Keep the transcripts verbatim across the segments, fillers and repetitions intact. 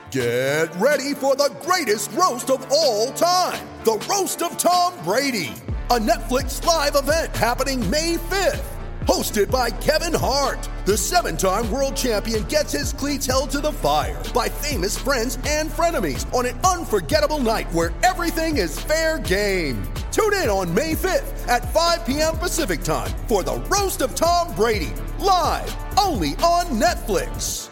Get ready for the greatest roast of all time, the Roast of Tom Brady, a Netflix live event happening May fifth. Hosted by Kevin Hart, the seven-time world champion gets his cleats held to the fire by famous friends and frenemies on an unforgettable night where everything is fair game. Tune in on May fifth at five p.m. Pacific time for the Roast of Tom Brady, live only on Netflix.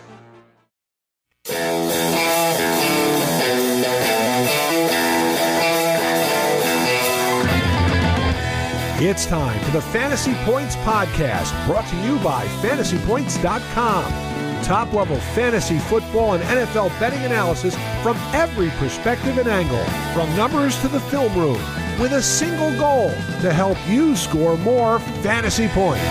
It's time for the Fantasy Points Podcast, brought to you by fantasy points dot com. Top-level fantasy football and N F L betting analysis from every perspective and angle, from numbers to the film room, with a single goal to help you score more fantasy points.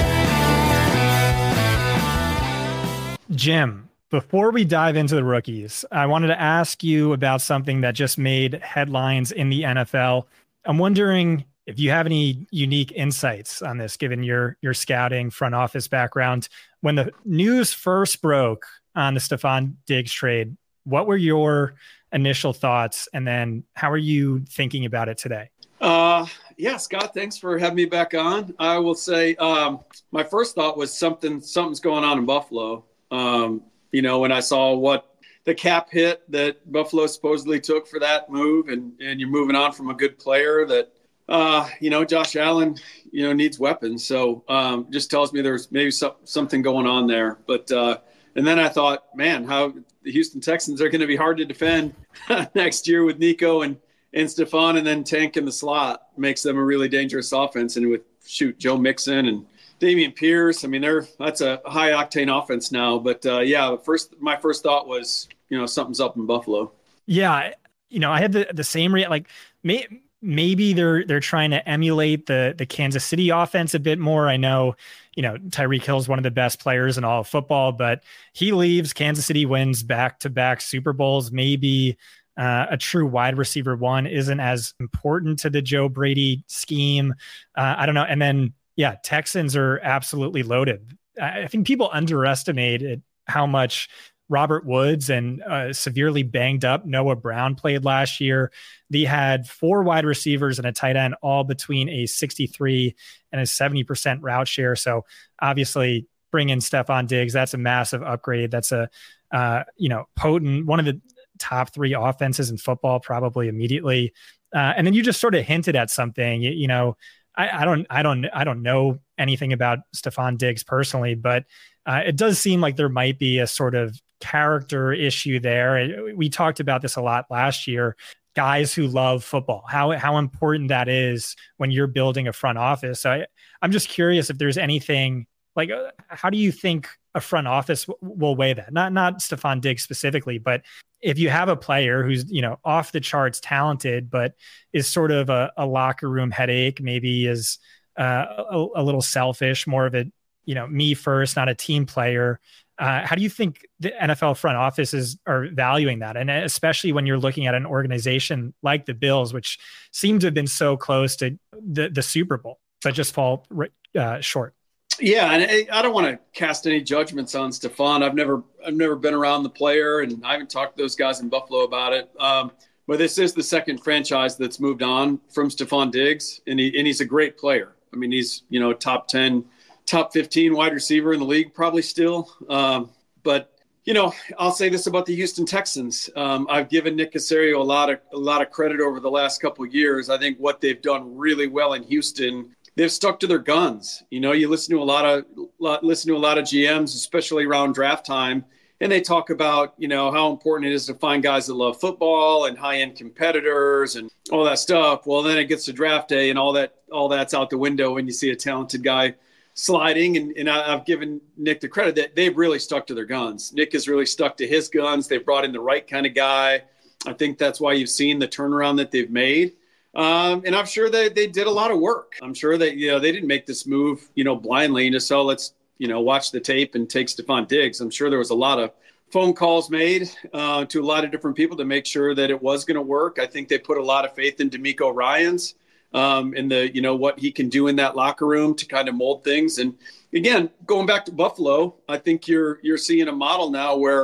Jim, before we dive into the rookies, I wanted to ask you about something that just made headlines in the N F L. I'm wondering if you have any unique insights on this, given your your scouting front office background. When the news first broke on the Stefon Diggs trade, what were your initial thoughts? And then how are you thinking about it today? Uh, yeah, Scott, thanks for having me back on. I will say um, my first thought was something something's going on in Buffalo. Um, you know, when I saw what the cap hit that Buffalo supposedly took for that move, and, and you're moving on from a good player that, Uh, you know, Josh Allen, you know, needs weapons. So um, just tells me there's maybe some, something going on there. But uh, and then I thought, man, how the Houston Texans are going to be hard to defend next year with Nico and, and Stefon, and then Tank in the slot makes them a really dangerous offense. And with, shoot, Joe Mixon and Dameon Pierce, I mean, they're that's a high octane offense now. But uh, yeah, first my first thought was, you know, something's up in Buffalo. Yeah, you know, I had the the same re- like may. Maybe they're they're trying to emulate the the Kansas City offense a bit more. I know, you know, Tyreek Hill is one of the best players in all of football, but he leaves. Kansas City wins back-to-back Super Bowls. Maybe uh, a true wide receiver one isn't as important to the Joe Brady scheme. Uh, I don't know. And then, yeah, Texans are absolutely loaded. I think people underestimated how much Robert Woods and uh, severely banged up Noah Brown played last year. They had four wide receivers and a tight end, all between a sixty-three and a seventy percent route share. So obviously bring in Stefon Diggs. That's a massive upgrade. That's a, uh, you know, potent, one of the top three offenses in football, probably immediately. Uh, and then you just sort of hinted at something, you, you know, I, I don't, I don't, I don't know anything about Stefon Diggs personally, but uh, it does seem like there might be a sort of character issue there. We talked about this a lot last year. Guys who love football, how how important that is when you're building a front office. So I, I'm just curious if there's anything like, uh, how do you think a front office w- will weigh that? Not not Stefon Diggs specifically, but if you have a player who's, you know, off the charts talented, but is sort of a, a locker room headache, maybe is uh, a, a little selfish, more of a, you know, me first, not a team player. Uh, how do you think the N F L front offices are valuing that? And especially when you're looking at an organization like the Bills, which seem to have been so close to the, the Super Bowl, but just fall uh, short. Yeah, and I don't want to cast any judgments on Stefon. I've never, I've never been around the player, and I haven't talked to those guys in Buffalo about it. Um, but this is the second franchise that's moved on from Stefon Diggs, and he and he's a great player. I mean, he's, you know, top ten. Top fifteen wide receiver in the league, probably still. Um, but, you know, I'll say this about the Houston Texans. Um, I've given Nick Caserio a lot of a lot of credit over the last couple of years. I think what they've done really well in Houston, they've stuck to their guns. You know, you listen to a lot of lot, listen to a lot of G Ms, especially around draft time, and they talk about, you know, how important it is to find guys that love football and high-end competitors and all that stuff. Well, then it gets to draft day, and all that all that's out the window when you see a talented guy sliding. And, and I, I've given Nick the credit that they've really stuck to their guns. Nick has really stuck to his guns. They've brought in the right kind of guy. I think that's why you've seen the turnaround that they've made. Um, and I'm sure that they did a lot of work. I'm sure that, you know, they didn't make this move, you know, blindly and just, oh, let's, you know, watch the tape and take Stefon Diggs. I'm sure there was a lot of phone calls made uh, to a lot of different people to make sure that it was going to work. I think they put a lot of faith in D'Amico Ryans. Um, and the, you know, what he can do in that locker room to kind of mold things. And again, going back to Buffalo, I think you're, you're seeing a model now where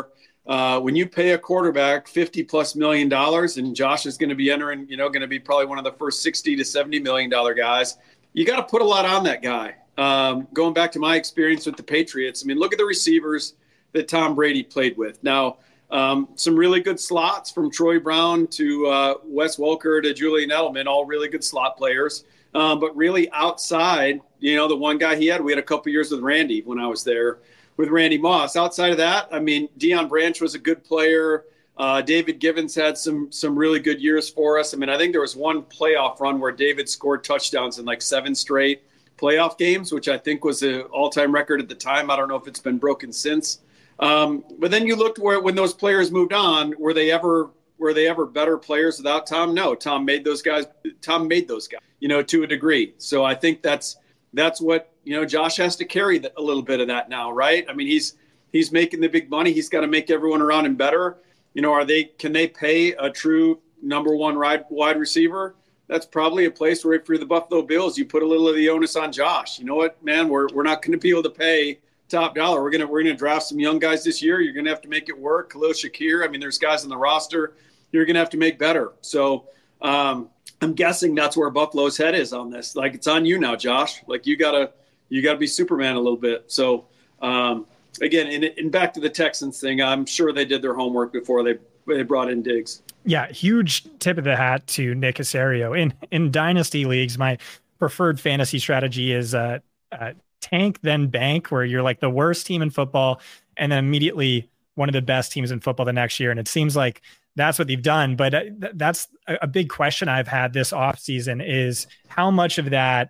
uh, when you pay a quarterback fifty plus million dollars, and Josh is going to be entering, you know, going to be probably one of the first sixty to seventy million dollar guys, you got to put a lot on that guy. Um, going back to my experience with the Patriots, I mean, look at the receivers that Tom Brady played with. Now, um, some really good slots from Troy Brown to uh, Wes Welker to Julian Edelman, all really good slot players. Um, but really outside, you know, the one guy he had, we had a couple years with Randy when I was there with Randy Moss. Outside of that, I mean, Deion Branch was a good player. Uh, David Givens had some some really good years for us. I mean, I think there was one playoff run where David scored touchdowns in like seven straight playoff games, which I think was an all-time record at the time. I don't know if it's been broken since. Um, but then you looked where when those players moved on, were they ever were they ever better players without Tom? No, Tom made those guys. Tom made those guys, you know, to a degree. So I think that's that's what, you know, Josh has to carry a little bit of that now, right? I mean, he's he's making the big money. He's got to make everyone around him better. You know, are they can they pay a true number one wide wide receiver? That's probably a place where for the Buffalo Bills, you put a little of the onus on Josh. You know what, man, we're we're not going to be able to pay top dollar. We're gonna we're gonna draft some young guys this year. You're gonna have to make it work. Khalil Shakir. I mean, there's guys on the roster you're gonna have to make better. So um, I'm guessing that's where Buffalo's head is on this. Like, it's on you now, Josh. Like, you gotta you gotta be Superman a little bit. So um, again, and, and back to the Texans thing, I'm sure they did their homework before they they brought in Diggs. Yeah, huge tip of the hat to Nick Caserio. In in dynasty leagues, my preferred fantasy strategy is uh, uh, tank then bank, where you're like the worst team in football and then immediately one of the best teams in football the next year. And it seems like that's what they've done. But th- that's a, a big question I've had this offseason is how much of that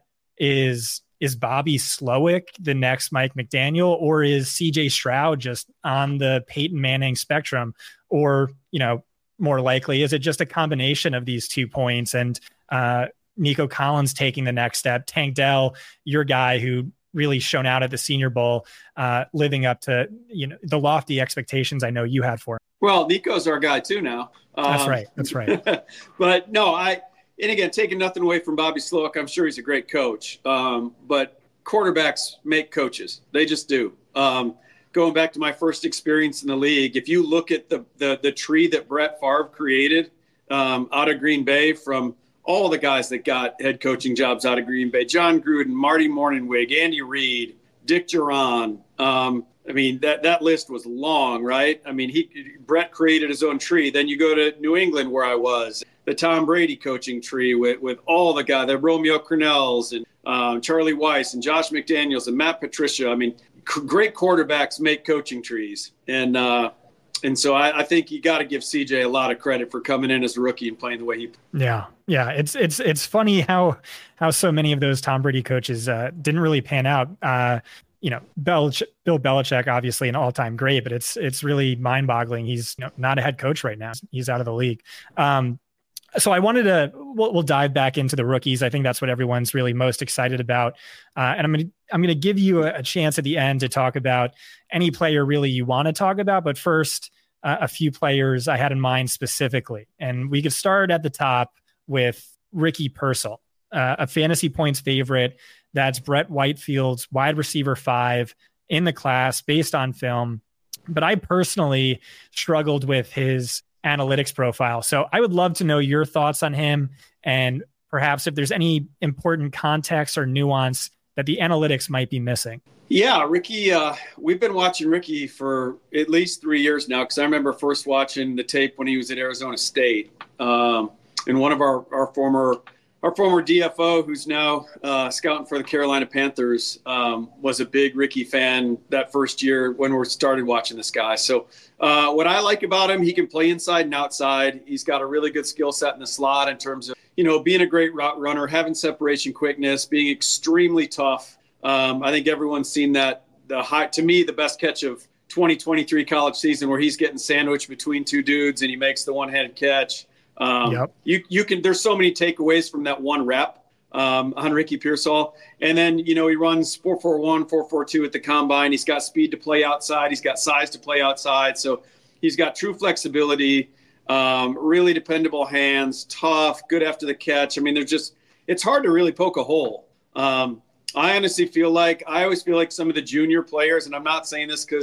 is is Bobby Slowick the next Mike McDaniel, or is C J Stroud just on the Peyton Manning spectrum? Or, you know, more likely, is it just a combination of these two points and uh, Nico Collins taking the next step? Tank Dell, your guy who really shone out at the Senior Bowl, uh, living up to, you know, the lofty expectations I know you had for him. Well, Nico's our guy too now. Um, that's right. That's right. But no, I, and again, taking nothing away from Bobby Slowick, I'm sure he's a great coach. Um, but quarterbacks make coaches. They just do. Um, Going back to my first experience in the league, if you look at the the, the tree that Brett Favre created um, out of Green Bay, from all the guys that got head coaching jobs out of Green Bay, John Gruden, Marty Mornhinweg, Andy Reid, Dick Duran. Um, I mean, that, that list was long, right? I mean, he Brett created his own tree. Then you go to New England, where I was, the Tom Brady coaching tree with, with all the guys, the Romeo Crennels and um, Charlie Weiss and Josh McDaniels and Matt Patricia. I mean, great quarterbacks make coaching trees. And uh, and so I, I think you got to give C J a lot of credit for coming in as a rookie and playing the way he played. Yeah. Yeah. It's, it's, it's funny how, how so many of those Tom Brady coaches uh, didn't really pan out. Uh, you know, Belich- Bill Belichick, obviously an all-time great, but it's, it's really mind boggling. He's you know, not a head coach right now. He's out of the league. Um, So I wanted to, we'll, we'll dive back into the rookies. I think that's what everyone's really most excited about. Uh, and I'm going to, I'm going to give you a, a chance at the end to talk about any player really you want to talk about. But first, uh, a few players I had in mind specifically. And we could start at the top with Ricky Pearsall, uh, a fantasy points favorite. That's Brett Whitefield's wide receiver five in the class based on film. But I personally struggled with his analytics profile. So I would love to know your thoughts on him, and perhaps if there's any important context or nuance that the analytics might be missing. Yeah, Ricky, uh, we've been watching Ricky for at least three years now, because I remember first watching the tape when he was at Arizona State. Um, and one of our, our former our former D F O, who's now uh, scouting for the Carolina Panthers, um, was a big Ricky fan that first year when we started watching this guy. So uh, what I like about him, he can play inside and outside. He's got a really good skill set in the slot in terms of, you know, being a great route runner, having separation quickness, being extremely tough. Um, I think everyone's seen that. The high, to me, the best catch of twenty twenty-three college season, where he's getting sandwiched between two dudes and he makes the one-handed catch. Um, yep. You you can. There's so many takeaways from that one rep um, on Ricky Pearsall, and then you know he runs four four one, four four two at the combine. He's got speed to play outside. He's got size to play outside. So he's got true flexibility. Um, really dependable hands, tough, good after the catch. I mean, they're just. It's hard to really poke a hole. Um, I honestly feel like I always feel like some of the junior players, and I'm not saying this because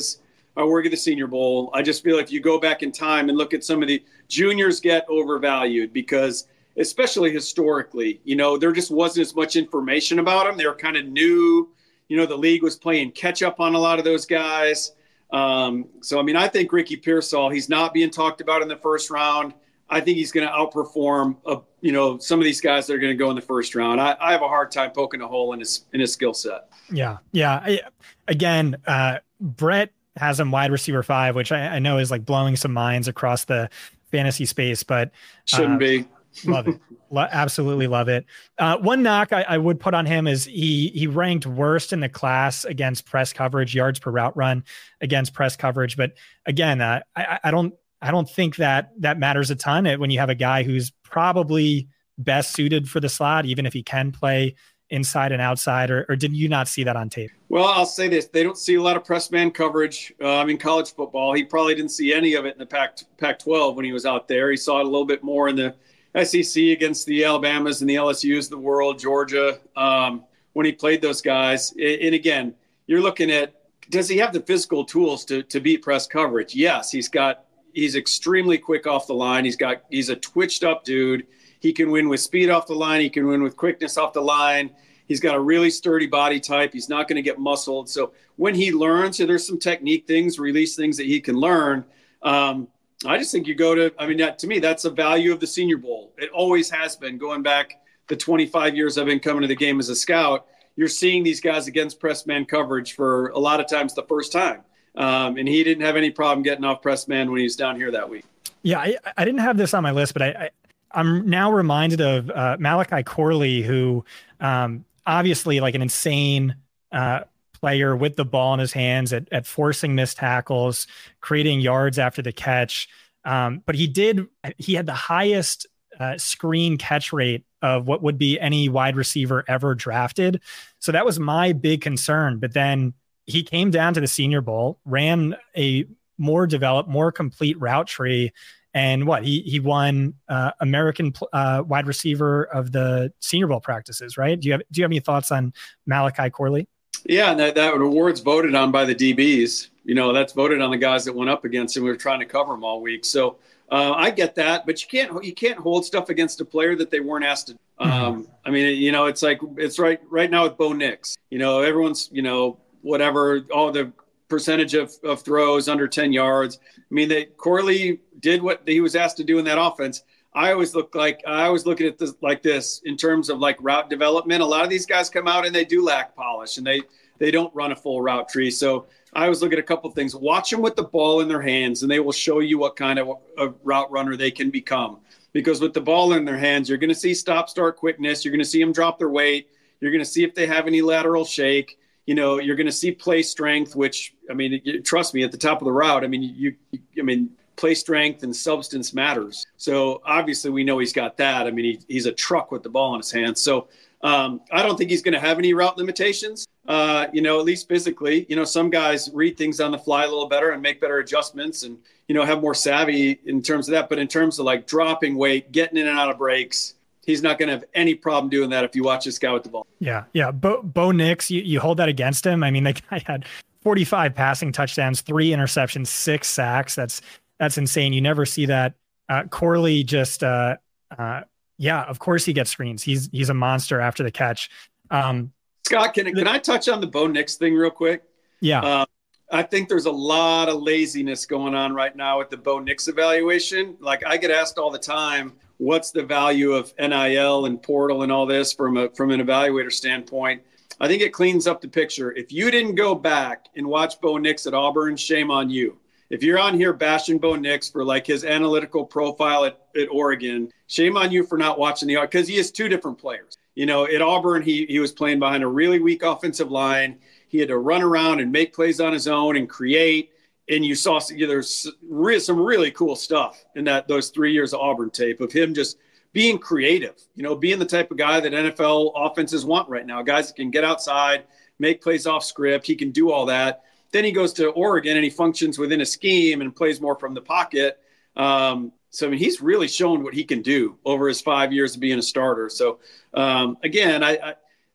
I work at the Senior Bowl. I just feel if you go back in time and look at some of the juniors get overvalued because especially historically, you know, there just wasn't as much information about them. They were kind of new. You know, the league was playing catch up on a lot of those guys. Um, so, I mean, I think Ricky Pearsall, he's not being talked about in the first round. I think he's going to outperform, uh, you know, some of these guys that are going to go in the first round. I, I have a hard time poking a hole in his in his skill set. Yeah, yeah. I, again, uh, Brett has him wide receiver five, which I, I know is like blowing some minds across the fantasy space, but shouldn't uh, be. Love it. Lo- absolutely love it. Uh, one knock I, I would put on him is he he ranked worst in the class against press coverage, yards per route run against press coverage. But again, uh, I, I don't I don't think that that matters a ton when you have a guy who's probably best suited for the slot, even if he can play inside and outside. Or, or did you not see that on tape? Well, I'll say this: they don't see a lot of press man coverage um, in college football. He probably didn't see any of it in the Pac Pac twelve when he was out there. He saw it a little bit more in the S E C against the Alabamas and the L S Us of the world, Georgia, um, when he played those guys. And again, you're looking at, does he have the physical tools to to beat press coverage? Yes, he's got, he's extremely quick off the line. He's got, he's a twitched up dude. He can win with speed off the line. He can win with quickness off the line. He's got a really sturdy body type. He's not going to get muscled. So when he learns, so there's some technique things, release things that he can learn. Um, I just think you go to, I mean, that, to me, that's a value of the Senior Bowl. It always has been, going back the twenty-five years I've been coming to the game as a scout. You're seeing these guys against press man coverage for a lot of times the first time. Um, and he didn't have any problem getting off press man when he was down here that week. Yeah, I, I didn't have this on my list, but I, I, I'm now reminded of uh, Malachi Corley, who um, obviously like an insane uh player with the ball in his hands at, at forcing missed tackles, creating yards after the catch. Um, but he did, he had the highest uh, screen catch rate of what would be any wide receiver ever drafted. So that was my big concern. But then he came down to the Senior Bowl, ran a more developed, more complete route tree. And what he, he won uh, American uh, wide receiver of the Senior Bowl practices, right? Do you have, do you have any thoughts on Malachi Corley? Yeah, and that, that award's voted on by the D Bs. You know, that's voted on the guys that went up against him. We were trying to cover them all week. So uh, I get that, but you can't you can't hold stuff against a player that they weren't asked to. Um, mm-hmm. I mean, you know, it's like it's right right now with Bo Nix. You know, everyone's, you know, whatever, all the percentage of, of throws under ten yards. I mean, they, Corley did what he was asked to do in that offense. I always look like I always look at this like this in terms of like route development. A lot of these guys come out and they do lack polish and they they don't run a full route tree. So I always look at a couple of things. Watch them with the ball in their hands, and they will show you what kind of a route runner they can become. Because with the ball in their hands, you're going to see stop-start quickness. You're going to see them drop their weight. You're going to see if they have any lateral shake. You know, you're going to see play strength, which I mean, trust me, at the top of the route, I mean, you, you I mean. play strength and substance matters. So obviously we know he's got that. I mean, he, he's a truck with the ball in his hands. So um, I don't think he's going to have any route limitations, uh, you know, at least physically. You know, some guys read things on the fly a little better and make better adjustments and, you know, have more savvy in terms of that. But in terms of like dropping weight, getting in and out of breaks, he's not going to have any problem doing that if you watch this guy with the ball. Yeah, yeah. Bo, Bo Nix, you, you hold that against him. I mean, the guy had forty-five passing touchdowns, three interceptions, six sacks. That's That's insane. You never see that. Uh, Corley just, uh, uh, yeah, of course he gets screens. He's he's a monster after the catch. Um, Scott, can, can I touch on the Bo Nix thing real quick? Yeah. Uh, I think there's a lot of laziness going on right now with the Bo Nix evaluation. Like I get asked all the time, what's the value of N I L and portal and all this from a from an evaluator standpoint? I think it cleans up the picture. If you didn't go back and watch Bo Nix at Auburn, shame on you. If you're on here bashing Bo Nix for like his analytical profile at, at Oregon, shame on you for not watching the, because he is two different players. You know, at Auburn, he he was playing behind a really weak offensive line. He had to run around and make plays on his own and create. And you saw you know, there's re- some really cool stuff in that those three years of Auburn tape of him just being creative, you know, being the type of guy that N F L offenses want right now. Guys that can get outside, make plays off script. He can do all that. Then he goes to Oregon and he functions within a scheme and plays more from the pocket. Um, so, I mean, he's really shown what he can do over his five years of being a starter. So, um, again, I, I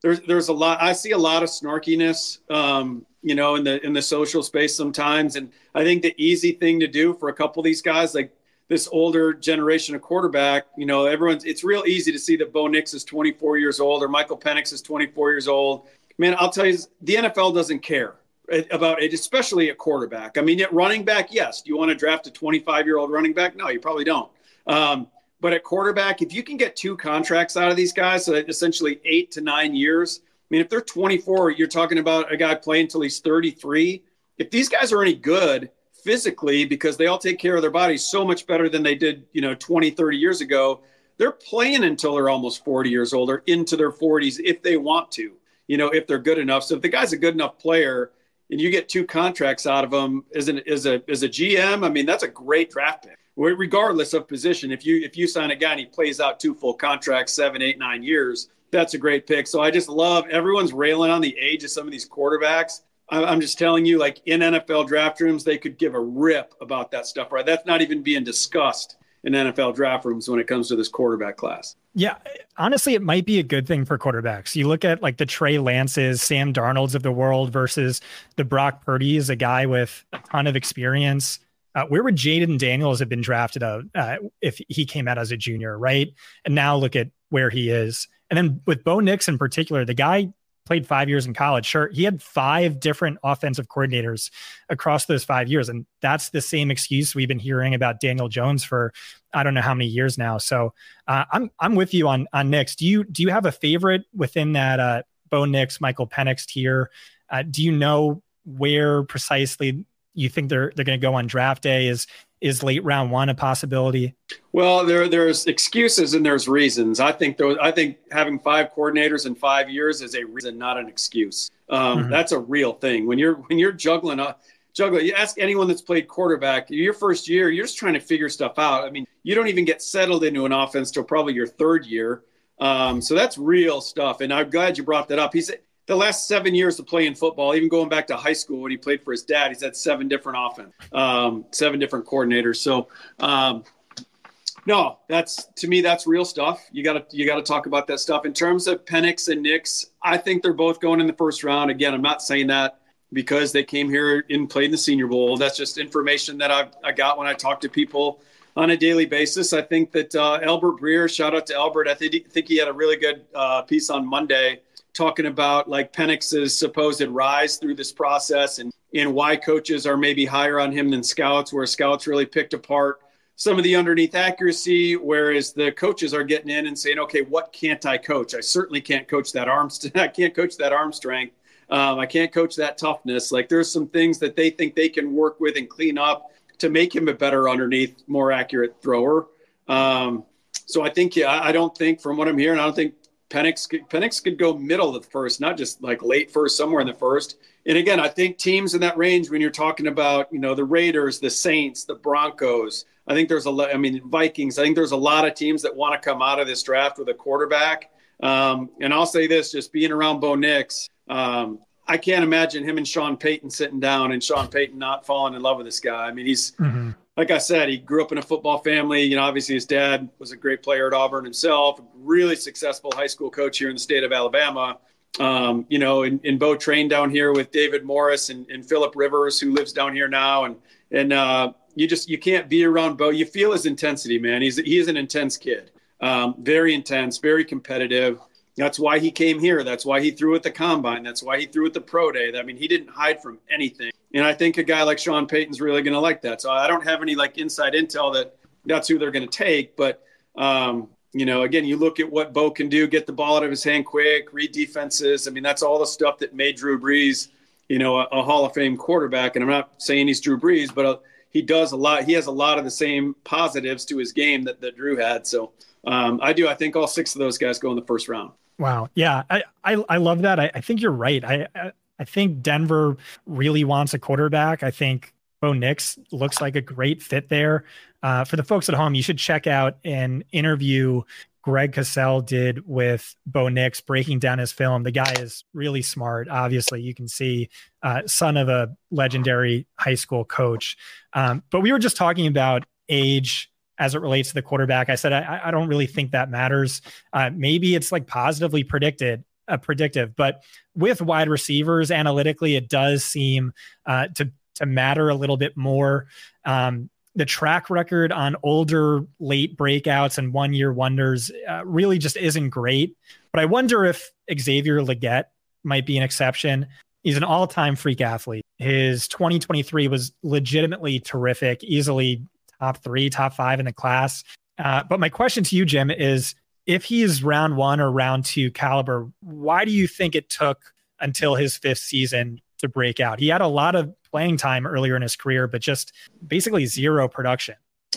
there's there's a lot. I see a lot of snarkiness, um, you know, in the in the social space sometimes, and I think the easy thing to do for a couple of these guys, like this older generation of quarterback, you know, everyone's. It's real easy to see that Bo Nix is twenty-four years old or Michael Penix is twenty-four years old. Man, I'll tell you, the N F L doesn't care about it, especially at quarterback. I mean, at running back, yes. Do you want to draft a twenty-five-year-old running back? No, you probably don't. Um, but at quarterback, if you can get two contracts out of these guys, so essentially eight to nine years, I mean, if they're twenty-four, you're talking about a guy playing until he's thirty-three. If these guys are any good physically, because they all take care of their bodies so much better than they did, you know, twenty, thirty years ago, they're playing until they're almost forty years old or into their forties if they want to, you know, if they're good enough. So if the guy's a good enough player and you get two contracts out of him as an as a as a G M, I mean, that's a great draft pick, regardless of position. If you if you sign a guy and he plays out two full contracts, seven, eight, nine years, that's a great pick. So I just love everyone's railing on the age of some of these quarterbacks. I'm just telling you, like in N F L draft rooms, they could give a rip about that stuff, right? That's not even being discussed in N F L draft rooms when it comes to this quarterback class. Yeah, honestly, it might be a good thing for quarterbacks. You look at like the Trey Lances, Sam Darnolds of the world versus the Brock Purdy's, a guy with a ton of experience. Uh, where would Jaden Daniels have been drafted out uh, if he came out as a junior, right? And now look at where he is. And then with Bo Nix in particular, the guy played five years in college. Sure, he had five different offensive coordinators across those five years. And that's the same excuse we've been hearing about Daniel Jones for, I don't know how many years now. So uh, I'm I'm with you on on Nix. Do you do you have a favorite within that uh, Bo Nix, Michael Penix tier? Uh, do you know where precisely you think they're they're going to go on draft day? Is is late round one a possibility? Well, there there's excuses and there's reasons. I think those, I think having five coordinators in five years is a reason, not an excuse. Um, mm-hmm. That's a real thing. When you're when you're juggling, uh, juggling. You ask anyone that's played quarterback. Your first year, you're just trying to figure stuff out. I mean, you don't even get settled into an offense till probably your third year. Um, so that's real stuff. And I'm glad you brought that up. He's the last seven years of playing football, even going back to high school when he played for his dad, he's had seven different offense, um, seven different coordinators. So, um, no, that's to me, that's real stuff. You got to you got to talk about that stuff. In terms of Penix and Nix, I think they're both going in the first round. Again, I'm not saying that because they came here and played in the Senior Bowl. That's just information that I I got when I talk to people on a daily basis. I think that uh, Albert Breer, shout out to Albert. I think think he had a really good uh, piece on Monday, talking about like Penix's supposed rise through this process and, and why coaches are maybe higher on him than scouts, where scouts really picked apart some of the underneath accuracy, whereas the coaches are getting in and saying, okay, what can't I coach? I certainly can't coach that arm. St- I can't coach that arm strength. Um, I can't coach that toughness. Like there's some things that they think they can work with and clean up to make him a better underneath, more accurate thrower. Um, so I think, yeah, I don't think from what I'm hearing, I don't think Penix could, Penix could go middle of the first, not just like late first, somewhere in the first. And again, I think teams in that range, when you're talking about, you know, the Raiders, the Saints, the Broncos, I think there's a lot, I mean, Vikings, I think there's a lot of teams that want to come out of this draft with a quarterback. Um, and I'll say this, just being around Bo Nix, um, I can't imagine him and Sean Payton sitting down and Sean Payton not falling in love with this guy. I mean, he's, mm-hmm. like I said, he grew up in a football family. You know, obviously his dad was a great player at Auburn himself, really successful high school coach here in the state of Alabama. Um, you know, and, and Bo trained down here with David Morris and, and Phillip Rivers, who lives down here now. And, and uh, you just, you can't be around Bo. You feel his intensity, man. He's, he is an intense kid, um, very intense, very competitive. That's why he came here. That's why he threw at the combine. That's why he threw at the pro day. I mean, he didn't hide from anything. And I think a guy like Sean Payton's really going to like that. So I don't have any like inside intel that that's who they're going to take. But, um, you know, again, you look at what Bo can do, get the ball out of his hand quick, read defenses. I mean, that's all the stuff that made Drew Brees, you know, a, a Hall of Fame quarterback. And I'm not saying he's Drew Brees, but uh, he does a lot. He has a lot of the same positives to his game that, that Drew had. So um, I do. I think all six of those guys go in the first round. Wow. Yeah. I, I, I love that. I, I think you're right. I, I, I think Denver really wants a quarterback. I think Bo Nix looks like a great fit there. Uh, for the folks at home, you should check out an interview Greg Cosell did with Bo Nix, breaking down his film. The guy is really smart. Obviously, you can see uh, son of a legendary high school coach. Um, but we were just talking about age as it relates to the quarterback. I said, I, I don't really think that matters. Uh, maybe it's like positively predicted uh, predictive. But with wide receivers, analytically, it does seem uh, to to matter a little bit more. Um, the track record on older late breakouts and one year wonders uh, really just isn't great. But I wonder if Xavier Legette might be an exception. He's an all-time freak athlete. His twenty twenty-three was legitimately terrific, easily top three, top five in the class. Uh, but my question to you, Jim, is if he's round one or round two caliber, why do you think it took until his fifth season to break out? He had a lot of playing time earlier in his career, but just basically zero production.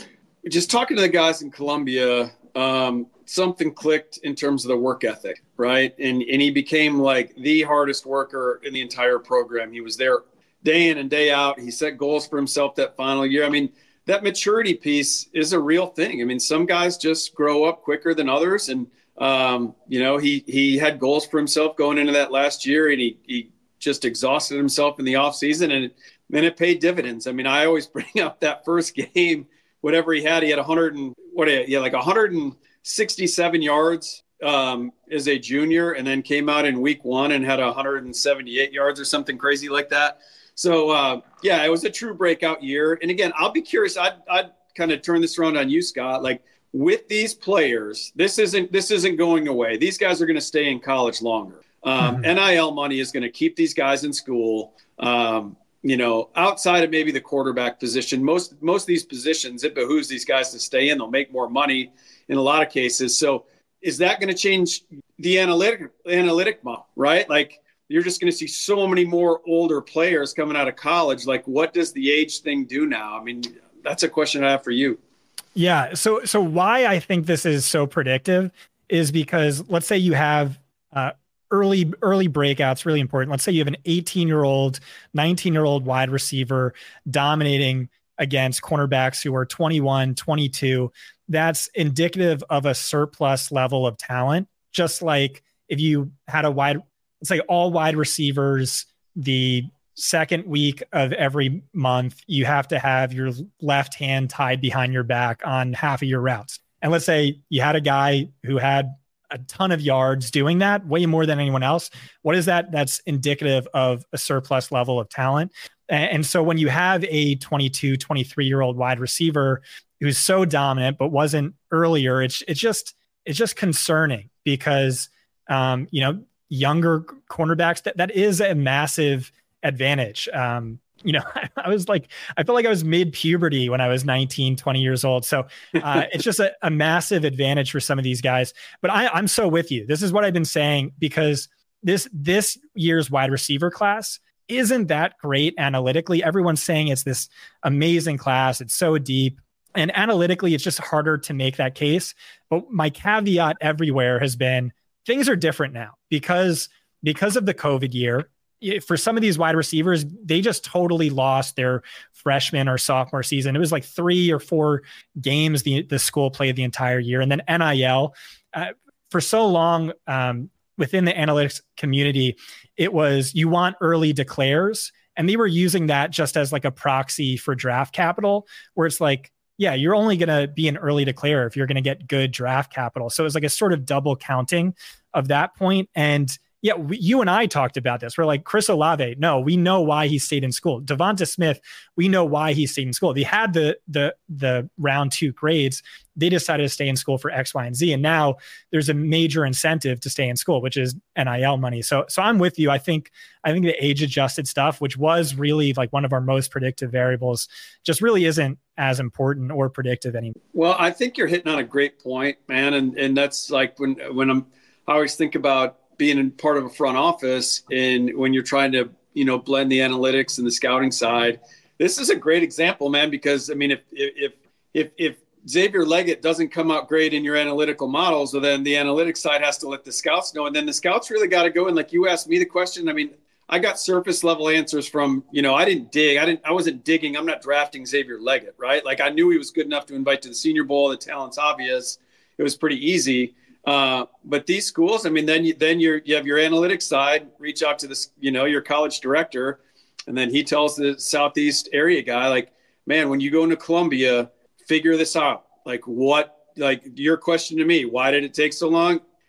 Just talking to the guys in Columbia, um, something clicked in terms of the work ethic, right? And and he became like the hardest worker in the entire program. He was there day in and day out. He set goals for himself that final year. I mean, that maturity piece is a real thing. I mean, some guys just grow up quicker than others. And, um, you know, he he had goals for himself going into that last year, and he he just exhausted himself in the offseason, and then it paid dividends. I mean, I always bring up that first game, whatever he had, he had one hundred and what, yeah, like one hundred sixty-seven yards um, as a junior, and then came out in week one and had one hundred seventy-eight yards or something crazy like that. So, uh, yeah, it was a true breakout year. And again, I'll be curious. I'd, I'd kind of turn this around on you, Scott. Like with these players, this isn't this isn't going away. These guys are going to stay in college longer. Um, mm-hmm. N I L money is going to keep these guys in school. Um, you know, outside of maybe the quarterback position, most most of these positions, it behooves these guys to stay in. They'll make more money in a lot of cases. So is that going to change the analytic analytic model, right? Like you're just going to see so many more older players coming out of college. Like what does the age thing do now? I mean, that's a question I have for you. Yeah. So so why I think this is so predictive is because let's say you have uh, early early breakouts, really important. Let's say you have an eighteen-year-old, nineteen-year-old wide receiver dominating against cornerbacks who are twenty-one, twenty-two. That's indicative of a surplus level of talent. Just like if you had a wide, let's say all wide receivers, the second week of every month, you have to have your left hand tied behind your back on half of your routes. And let's say you had a guy who had a ton of yards doing that, way more than anyone else. What is that? That's indicative of a surplus level of talent. And so when you have a twenty-two, twenty-three year old wide receiver who's so dominant, but wasn't earlier, it's, it's just, it's just concerning because, um, you know, younger cornerbacks, that, that is a massive advantage. Um, you know, I, I was like, I felt like I was mid puberty when I was nineteen, twenty years old. So uh, it's just a, a massive advantage for some of these guys, but I, I'm so with you. This is what I've been saying because this, this year's wide receiver class isn't that great analytically. Everyone's saying it's this amazing class. It's so deep. And analytically, it's just harder to make that case. But my caveat everywhere has been things are different now because, because of the COVID year. For some of these wide receivers, they just totally lost their freshman or sophomore season. It was like three or four games the, the school played the entire year. And then N I L, uh, for so long um, within the analytics community, it was you want early declares. And they were using that just as like a proxy for draft capital, where it's like, yeah, you're only going to be an early declare if you're going to get good draft capital. So it was like a sort of double counting of that point. And yeah, we, you and I talked about this. We're like, Chris Olave, no, we know why he stayed in school. Devonta Smith, we know why he stayed in school. If he had the the the round two grades, they decided to stay in school for X, Y, and Z. And now there's a major incentive to stay in school, which is N I L money. So so I'm with you. I think I think the age adjusted stuff, which was really like one of our most predictive variables, just really isn't as important or predictive anymore. Well, I think you're hitting on a great point, man. And and that's like when when I'm I always think about being in part of a front office and when you're trying to, you know, blend the analytics and the scouting side, this is a great example, man, because I mean, if, if, if, if Xavier Legette doesn't come out great in your analytical models, well, then the analytics side has to let the scouts know. And then the scouts really got to go. And like you asked me the question, I mean, I got surface level answers from, you know, I didn't dig. I didn't, I wasn't digging. I'm not drafting Xavier Legette, right? Like I knew he was good enough to invite to the Senior Bowl. The talent's obvious. It was pretty easy. Uh, but these schools, I mean, then you, then you're, you have your analytics side, reach out to this, you know, your college director, and then he tells the Southeast area guy, like, man, when you go into Columbia, figure this out. Like what, like your question to me, why did it take so long?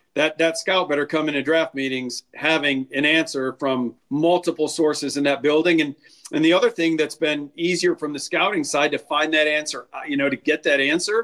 that that scout better come into draft meetings having an answer from multiple sources in that building. And and the other thing that's been easier from the scouting side to find that answer, you know, to get that answer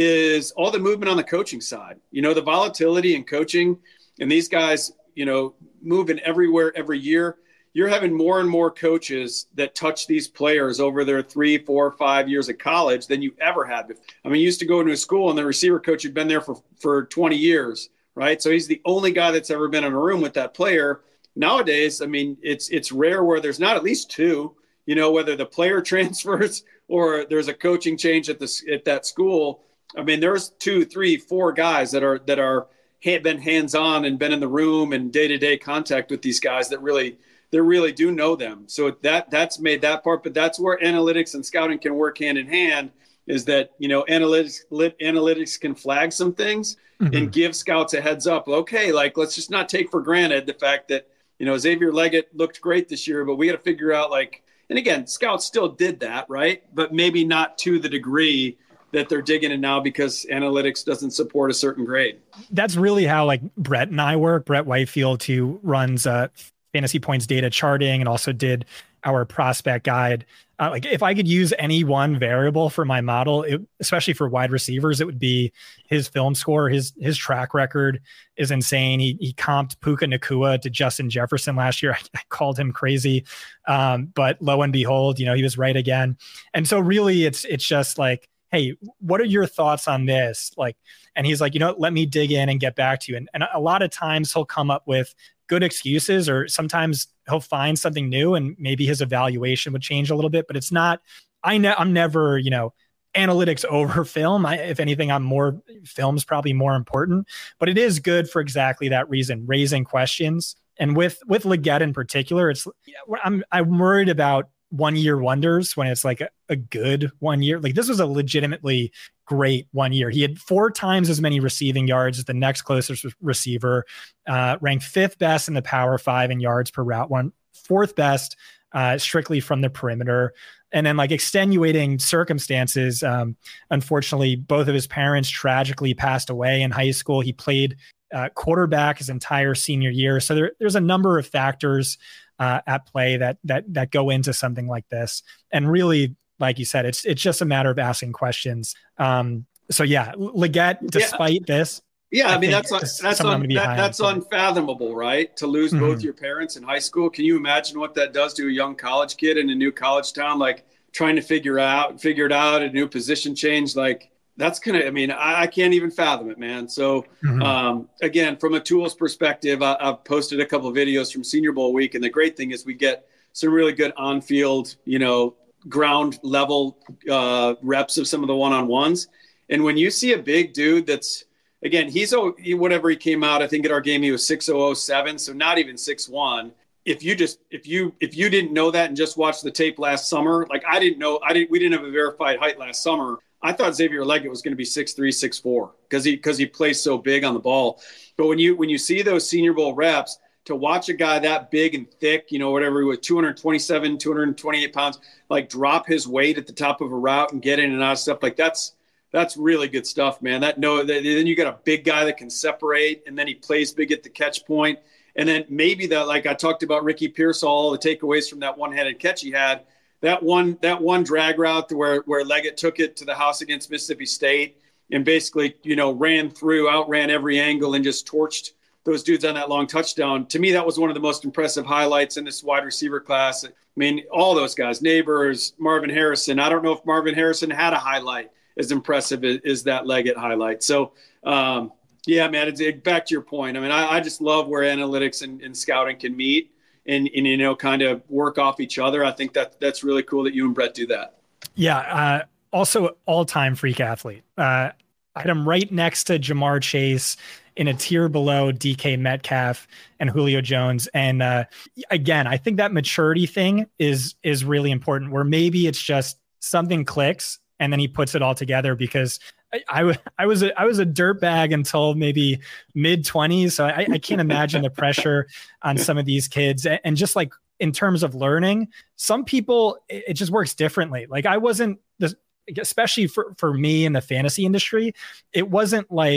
is all the movement on the coaching side. You know, the volatility in coaching and these guys, you know, moving everywhere every year. You're having more and more coaches that touch these players over their three, four, five years of college than you ever had before. I mean, you used to go into a school and the receiver coach had been there for, for twenty years, right? So he's the only guy that's ever been in a room with that player. Nowadays, I mean, it's it's rare where there's not at least two, you know, whether the player transfers or there's a coaching change at the at that school. I mean, there's two, three, four guys that are that are have been hands-on and been in the room and day-to-day contact with these guys that really – they really do know them. So that that's made that part, but that's where analytics and scouting can work hand in hand, is that, you know, analytics analytics can flag some things mm-hmm. and give scouts a heads up. Okay, like, let's just not take for granted the fact that, you know, Xavier Leggett looked great this year, but we got to figure out, like, and again, scouts still did that, right? But maybe not to the degree that they're digging in now because analytics doesn't support a certain grade. That's really how, like, Brett and I work. Brett Whitefield, who runs uh Fantasy Points data charting and also did our prospect guide. Uh, like, if I could use any one variable for my model, it, especially for wide receivers, it would be his film score. His his track record is insane. He he comped Puka Nacua to Justin Jefferson last year. I, I called him crazy, um, but lo and behold, you know, he was right again. And so really, it's it's just like, hey, what are your thoughts on this? Like, and he's like, you know, let me dig in and get back to you. And and a lot of times he'll come up with good excuses, or sometimes he'll find something new and maybe his evaluation would change a little bit, but it's not, I know I'm never, you know, analytics over film. I, if anything, I'm more, film's probably more important, but it is good for exactly that reason, raising questions. And with, with Leggett in particular, it's, I'm, I'm worried about one year wonders when it's like a, a good one year. Like, this was a legitimately great one year. He had four times as many receiving yards as the next closest receiver, uh, ranked fifth best in the Power Five in yards per route one, fourth best uh, strictly from the perimeter. And then, like, extenuating circumstances. Um, unfortunately, both of his parents tragically passed away in high school. He played uh, quarterback his entire senior year. So there, there's a number of factors Uh, at play that that that go into something like this, and really, like you said, it's it's just a matter of asking questions. Um, so yeah, Leggett, despite yeah. this, yeah, I, I mean that's un, that's un, that, that's unfathomable, right? To lose mm-hmm. both your parents in high school. Can you imagine what that does to a young college kid in a new college town, like trying to figure out figure it out, a new position change, like. That's kind of, I mean, I, I can't even fathom it, man. So, mm-hmm. um, again, from a tools perspective, I, I've posted a couple of videos from Senior Bowl week. And the great thing is we get some really good on-field, you know, ground level uh, reps of some of the one-on-ones. And when you see a big dude that's, again, he's, whatever he came out, I think at our game, he was six oh oh seven. So not even six one. If you just, if you, if you didn't know that and just watched the tape last summer, like I didn't know, I didn't, we didn't have a verified height last summer. I thought Xavier Leggett was going to be six three, six four because he because he plays so big on the ball. But when you when you see those Senior Bowl reps, to watch a guy that big and thick, you know, whatever, with two twenty-seven, two twenty-eight pounds, like drop his weight at the top of a route and get in and out of stuff, like that's that's really good stuff, man. That no, then you got a big guy that can separate, and then he plays big at the catch point, and then maybe that, like I talked about Ricky Pearsall, all the takeaways from that one-handed catch he had. That one, that one drag route to where, where Leggett took it to the house against Mississippi State and basically, you know, ran through, outran every angle and just torched those dudes on that long touchdown. To me, that was one of the most impressive highlights in this wide receiver class. I mean, all those guys, Neighbors, Marvin Harrison. I don't know if Marvin Harrison had a highlight as impressive as, as that Leggett highlight. So, um, yeah, man, it's, it, back to your point. I mean, I, I just love where analytics and, and scouting can meet. And, and, you know, kind of work off each other. I think that that's really cool that you and Brett do that. Yeah. Uh, also all-time freak athlete. Uh, I had him right next to Jamar Chase, in a tier below D K Metcalf and Julio Jones. And uh, again, I think that maturity thing is, is really important, where maybe it's just something clicks and then he puts it all together, because I, I, I was a, I was a dirtbag until maybe mid twenties. So I, I can't imagine the pressure on some of these kids. And just like in terms of learning, some people, it, it just works differently. Like I wasn't, especially for, for me in the fantasy industry, it wasn't like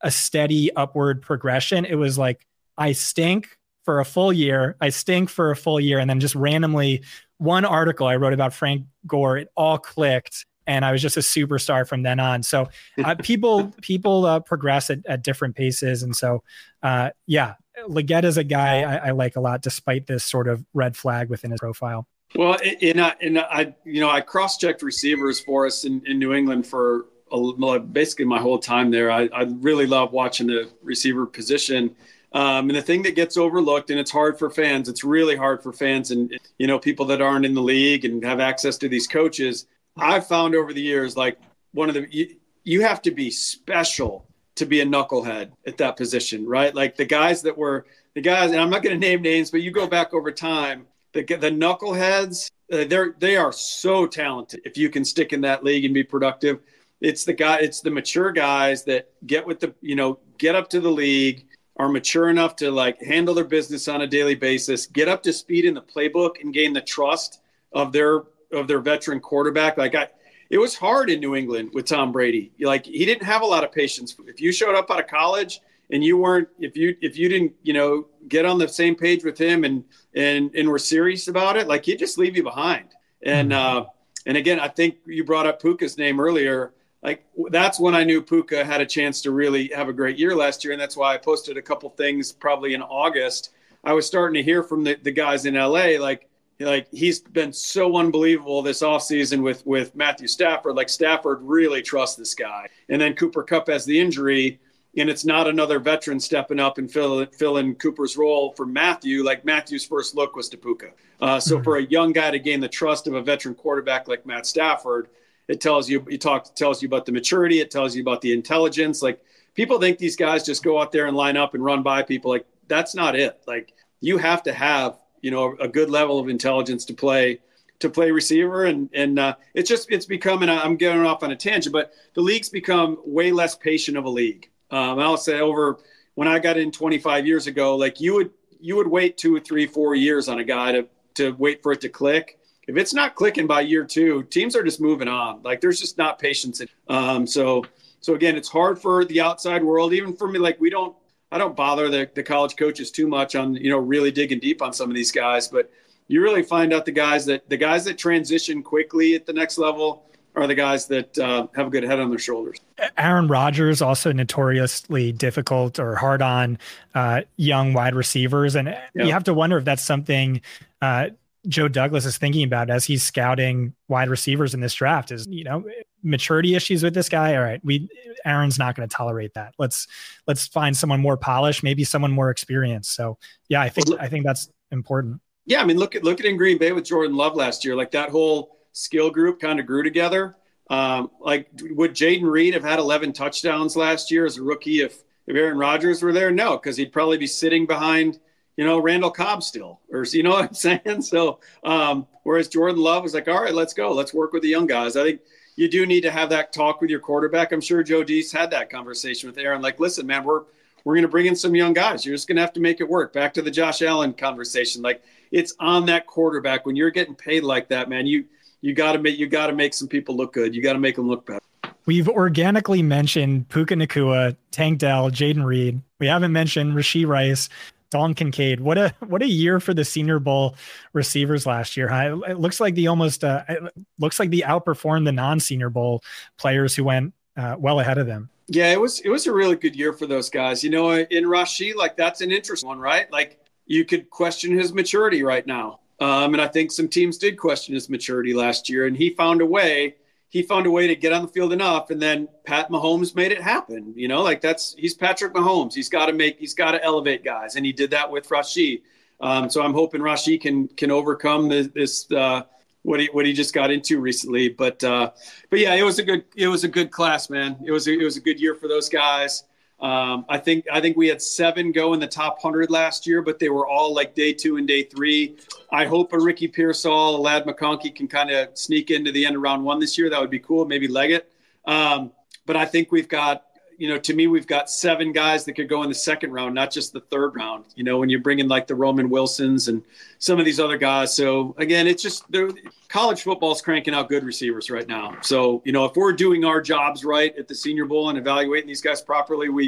a steady upward progression. It was like, I stink for a full year. I stink for a full year. And then just randomly one article I wrote about Frank Gore, it all clicked. And I was just a superstar from then on. So uh, people people uh, progress at, at different paces. And so, uh, yeah, Legette is a guy I, I like a lot, despite this sort of red flag within his profile. Well, and I, and I you know, I cross-checked receivers for us in, in New England for a, basically my whole time there. I, I really love watching the receiver position. Um, and the thing that gets overlooked, and it's hard for fans, it's really hard for fans and, you know, people that aren't in the league and have access to these coaches. I've found over the years, like one of the, you, you have to be special to be a knucklehead at that position, right? Like the guys that were the guys, and I'm not going to name names, but you go back over time, the, the knuckleheads, uh, they're, they are so talented. If you can stick in that league and be productive, it's the guy, it's the mature guys that get with the, you know, get up to the league, are mature enough to like handle their business on a daily basis, get up to speed in the playbook and gain the trust of their, of their veteran quarterback. Like I, it was hard in New England with Tom Brady. Like he didn't have a lot of patience. If you showed up out of college and you weren't, if you, if you didn't, you know, get on the same page with him and, and, and were serious about it, like he'd just leave you behind. And, mm-hmm. uh, and again, I think you brought up Puka's name earlier. Like that's when I knew Puka had a chance to really have a great year last year. And that's why I posted a couple things probably in August. I was starting to hear from the, the guys in L A, like, like he's been so unbelievable this offseason with, with Matthew Stafford. Like Stafford really trusts this guy. And then Cooper Kupp has the injury and it's not another veteran stepping up and fill, fill in Cooper's role for Matthew. Like Matthew's first look was to Puka. Uh, so mm-hmm. for a young guy to gain the trust of a veteran quarterback like Matt Stafford, it tells you, you talk, tells you about the maturity. It tells you about the intelligence. Like people think these guys just go out there and line up and run by people. Like that's not it. Like you have to have, you know, a good level of intelligence to play, to play receiver. And, and uh, it's just, it's becoming, I'm getting off on a tangent, but the league's become way less patient of a league. Um, I'll say over when I got in twenty-five years ago, like you would, you would wait two or three, four years on a guy to, to wait for it to click. If it's not clicking by year two, teams are just moving on. Like there's just not patience. Um, so, so again, it's hard for the outside world, even for me. Like we don't, I don't bother the, the college coaches too much on, you know, really digging deep on some of these guys, but you really find out the guys that the guys that transition quickly at the next level are the guys that uh, have a good head on their shoulders. Aaron Rodgers, also notoriously difficult or hard on uh, young wide receivers. And yeah. you have to wonder if that's something uh, Joe Douglas is thinking about as he's scouting wide receivers in this draft is, you know, maturity issues with this guy. All right. We, Aaron's not going to tolerate that. Let's, let's find someone more polished, maybe someone more experienced. So yeah, I think, I think that's important. Yeah. I mean, look at, look at in Green Bay with Jordan Love last year, like that whole skill group kind of grew together. Um, like would Jaden Reed have had eleven touchdowns last year as a rookie if, if Aaron Rodgers were there? No, because he'd probably be sitting behind, you know, Randall Cobb still, or you know what I'm saying? So, um, whereas Jordan Love was like, all right, let's go. Let's work with the young guys. I think you do need to have that talk with your quarterback. I'm sure Joe Deese had that conversation with Aaron. Like, listen, man, we're, we're going to bring in some young guys. You're just going to have to make it work. Back to the Josh Allen conversation. Like it's on that quarterback. When you're getting paid like that, man, you, you gotta make, you gotta make some people look good. You got to make them look better. We've organically mentioned Puka Nacua, Tank Dell, Jaden Reed. We haven't mentioned Rashee Rice, Dalton Kincaid. What a what a year for the Senior Bowl receivers last year. Huh? It looks like the almost uh, it looks like the outperformed the non-Senior Bowl players who went uh, well ahead of them. Yeah, it was it was a really good year for those guys. You know, in Rashee, like that's an interesting one, right? Like you could question his maturity right now, um, and I think some teams did question his maturity last year, and he found a way. He found a way to get on the field enough, and then Pat Mahomes made it happen. You know, like that's he's Patrick Mahomes. He's got to make, he's got to elevate guys, and he did that with Rashee. Um, so I'm hoping Rashee can can overcome this, this uh, what he what he just got into recently. But uh, but yeah, it was a good it was a good class, man. It was a, it was a good year for those guys. Um, I think I think we had seven go in the top one hundred last year, but they were all like day two and day three. I hope a Ricky Pearsall, a Ladd McConkey can kind of sneak into the end of round one this year. That would be cool. Maybe Leggett. Um, but I think we've got, you know, to me, we've got seven guys that could go in the second round, not just the third round, you know, when you bring in like the Roman Wilsons and some of these other guys. So again, it's just college football is cranking out good receivers right now. So, you know, if we're doing our jobs right at the Senior Bowl and evaluating these guys properly, we,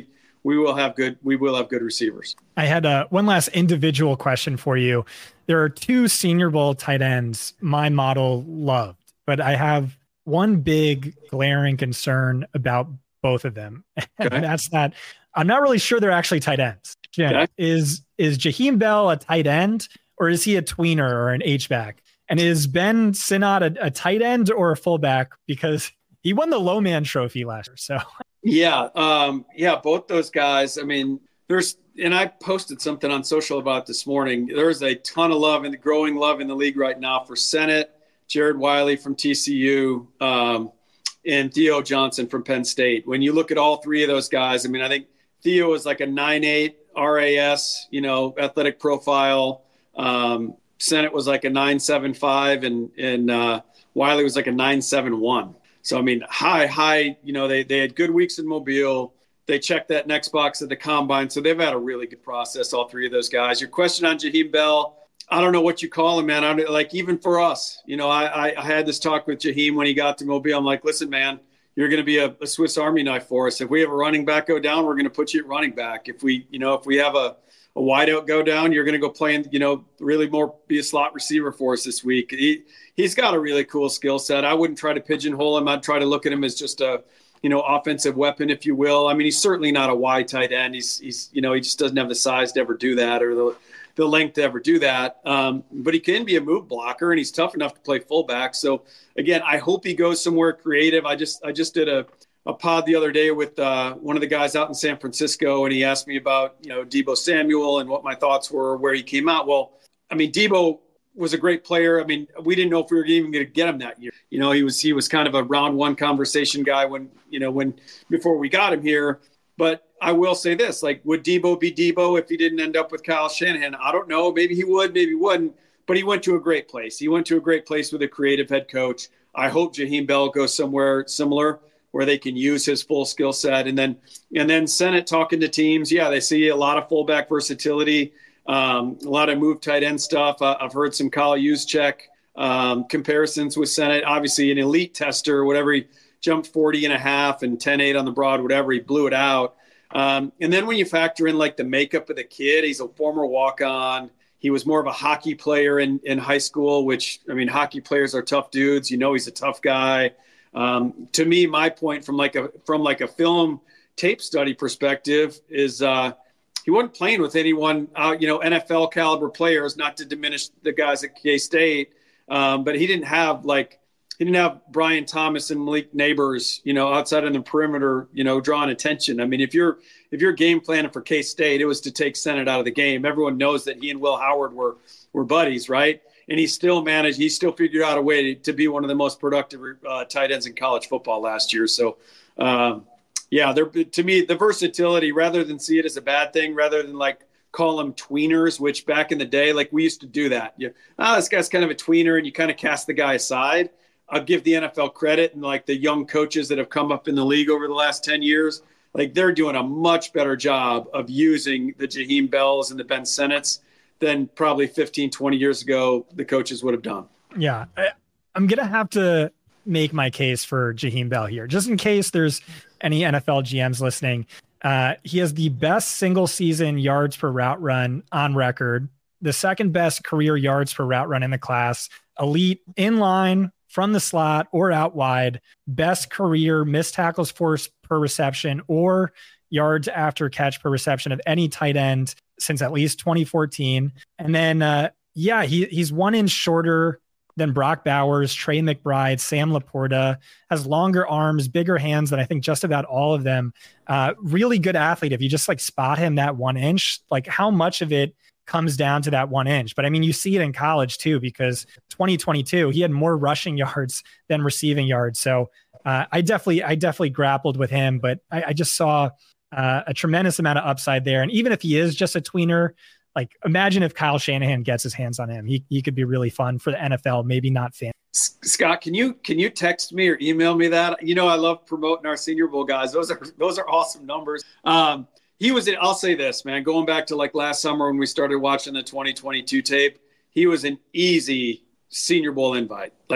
we will have good, we will have good receivers. I had uh, one last individual question for you. There are two Senior Bowl tight ends my model loved, but I have one big glaring concern about both of them. Okay. And that's that I'm not really sure they're actually tight ends. Jen, okay. Is, is Jaheim Bell a tight end, or is he a tweener or an H-back? And is Ben Sinnott a, a tight end or a fullback? Because he won the low man trophy last year. So yeah, um, yeah, both those guys. I mean, there's, and I posted something on social about it this morning. There's a ton of love and growing love in the league right now for Sinnott, Jared Wiley from T C U, um, and Theo Johnson from Penn State. When you look at all three of those guys, I mean, I think Theo is like a nine eight R A S, you know, athletic profile. Um, Sinnott was like a nine seven five, and and uh, Wiley was like a nine seven one. So, I mean, high, high, you know, they, they had good weeks in Mobile. They checked that next box at the combine. So they've had a really good process, all three of those guys. Your question on Jaheim Bell, I don't know what you call him, man. I'm like, even for us, you know, I, I, I had this talk with Jaheim when he got to Mobile. I'm like, listen, man, you're going to be a, a Swiss Army knife for us. If we have a running back go down, we're going to put you at running back. If we, you know, if we have a, a wideout go down, you're going to go play and, you know, really more be a slot receiver for us this week. He, he's got a really cool skill set. I wouldn't try to pigeonhole him. I'd try to look at him as just a, you know, offensive weapon, if you will. I mean, he's certainly not a wide tight end. He's, he's, you know, he just doesn't have the size to ever do that, or the, the length to ever do that. Um, but he can be a move blocker, and he's tough enough to play fullback. So again, I hope he goes somewhere creative. I just, I just did a, a pod the other day with uh, one of the guys out in San Francisco, and he asked me about, you know, Deebo Samuel and what my thoughts were, where he came out. Well, I mean, Deebo was a great player. I mean, we didn't know if we were even going to get him that year. You know, he was, he was kind of a round one conversation guy when, you know, when, before we got him here. But I will say this, like, would Deebo be Deebo if he didn't end up with Kyle Shanahan? I don't know. Maybe he would, maybe he wouldn't, but he went to a great place. He went to a great place with a creative head coach. I hope Jaheim Bell goes somewhere similar where they can use his full skill set. And then, and then Sinnott talking to teams. Yeah, they see a lot of fullback versatility, um, a lot of move tight end stuff. Uh, I've heard some Kyle Juszczyk um, comparisons with Sinnott. Obviously an elite tester, whatever, he jumped forty and a half and ten eight on the broad, whatever, he blew it out. Um, and then when you factor in like the makeup of the kid, he's a former walk-on. He was more of a hockey player in, in high school, which, I mean, hockey players are tough dudes. You know, he's a tough guy. Um, to me, my point from like a from like a film tape study perspective is uh, he wasn't playing with anyone, uh, you know, N F L caliber players, not to diminish the guys at K-State, um, but he didn't have like he didn't have Brian Thomas and Malik Neighbors, you know, outside on the perimeter, you know, drawing attention. I mean, if you're if you're game planning for K-State, it was to take Sinnott out of the game. Everyone knows that he and Will Howard were were buddies, right? And he still managed, he still figured out a way to, to be one of the most productive uh, tight ends in college football last year. So, um, yeah, they're, to me, the versatility, rather than see it as a bad thing, rather than like call them tweeners, which back in the day, like we used to do that. You, ah, this guy's kind of a tweener, and you kind of cast the guy aside. I'll give the N F L credit, and like the young coaches that have come up in the league over the last ten years, like they're doing a much better job of using the Jaheim Bells and the Ben Sinnotts than probably fifteen, twenty years ago the coaches would have done. Yeah, I, I'm going to have to make my case for Jaheim Bell here, just in case there's any N F L G Ms listening. Uh, he has the best single season yards per route run on record, the second best career yards per route run in the class, elite in line, from the slot or out wide, best career missed tackles force per reception or yards after catch per reception of any tight end since at least twenty fourteen. And then, uh, yeah, he he's one inch shorter than Brock Bowers, Trey McBride, Sam Laporta, has longer arms, bigger hands than I think just about all of them. Uh, really good athlete. If you just like spot him that one inch, like how much of it comes down to that one inch. But I mean, you see it in college too, because twenty twenty-two, he had more rushing yards than receiving yards. So uh, I definitely, I definitely grappled with him, but I, I just saw uh, a tremendous amount of upside there. And even if he is just a tweener, like imagine if Kyle Shanahan gets his hands on him, he he could be really fun for the N F L, maybe not fan. Scott, can you, can you text me or email me that? You know, I love promoting our Senior Bowl guys. Those are, those are awesome numbers. Um, He was, I'll say this, man, going back to like last summer when we started watching the twenty twenty-two tape, he was an easy Senior Bowl invite. Like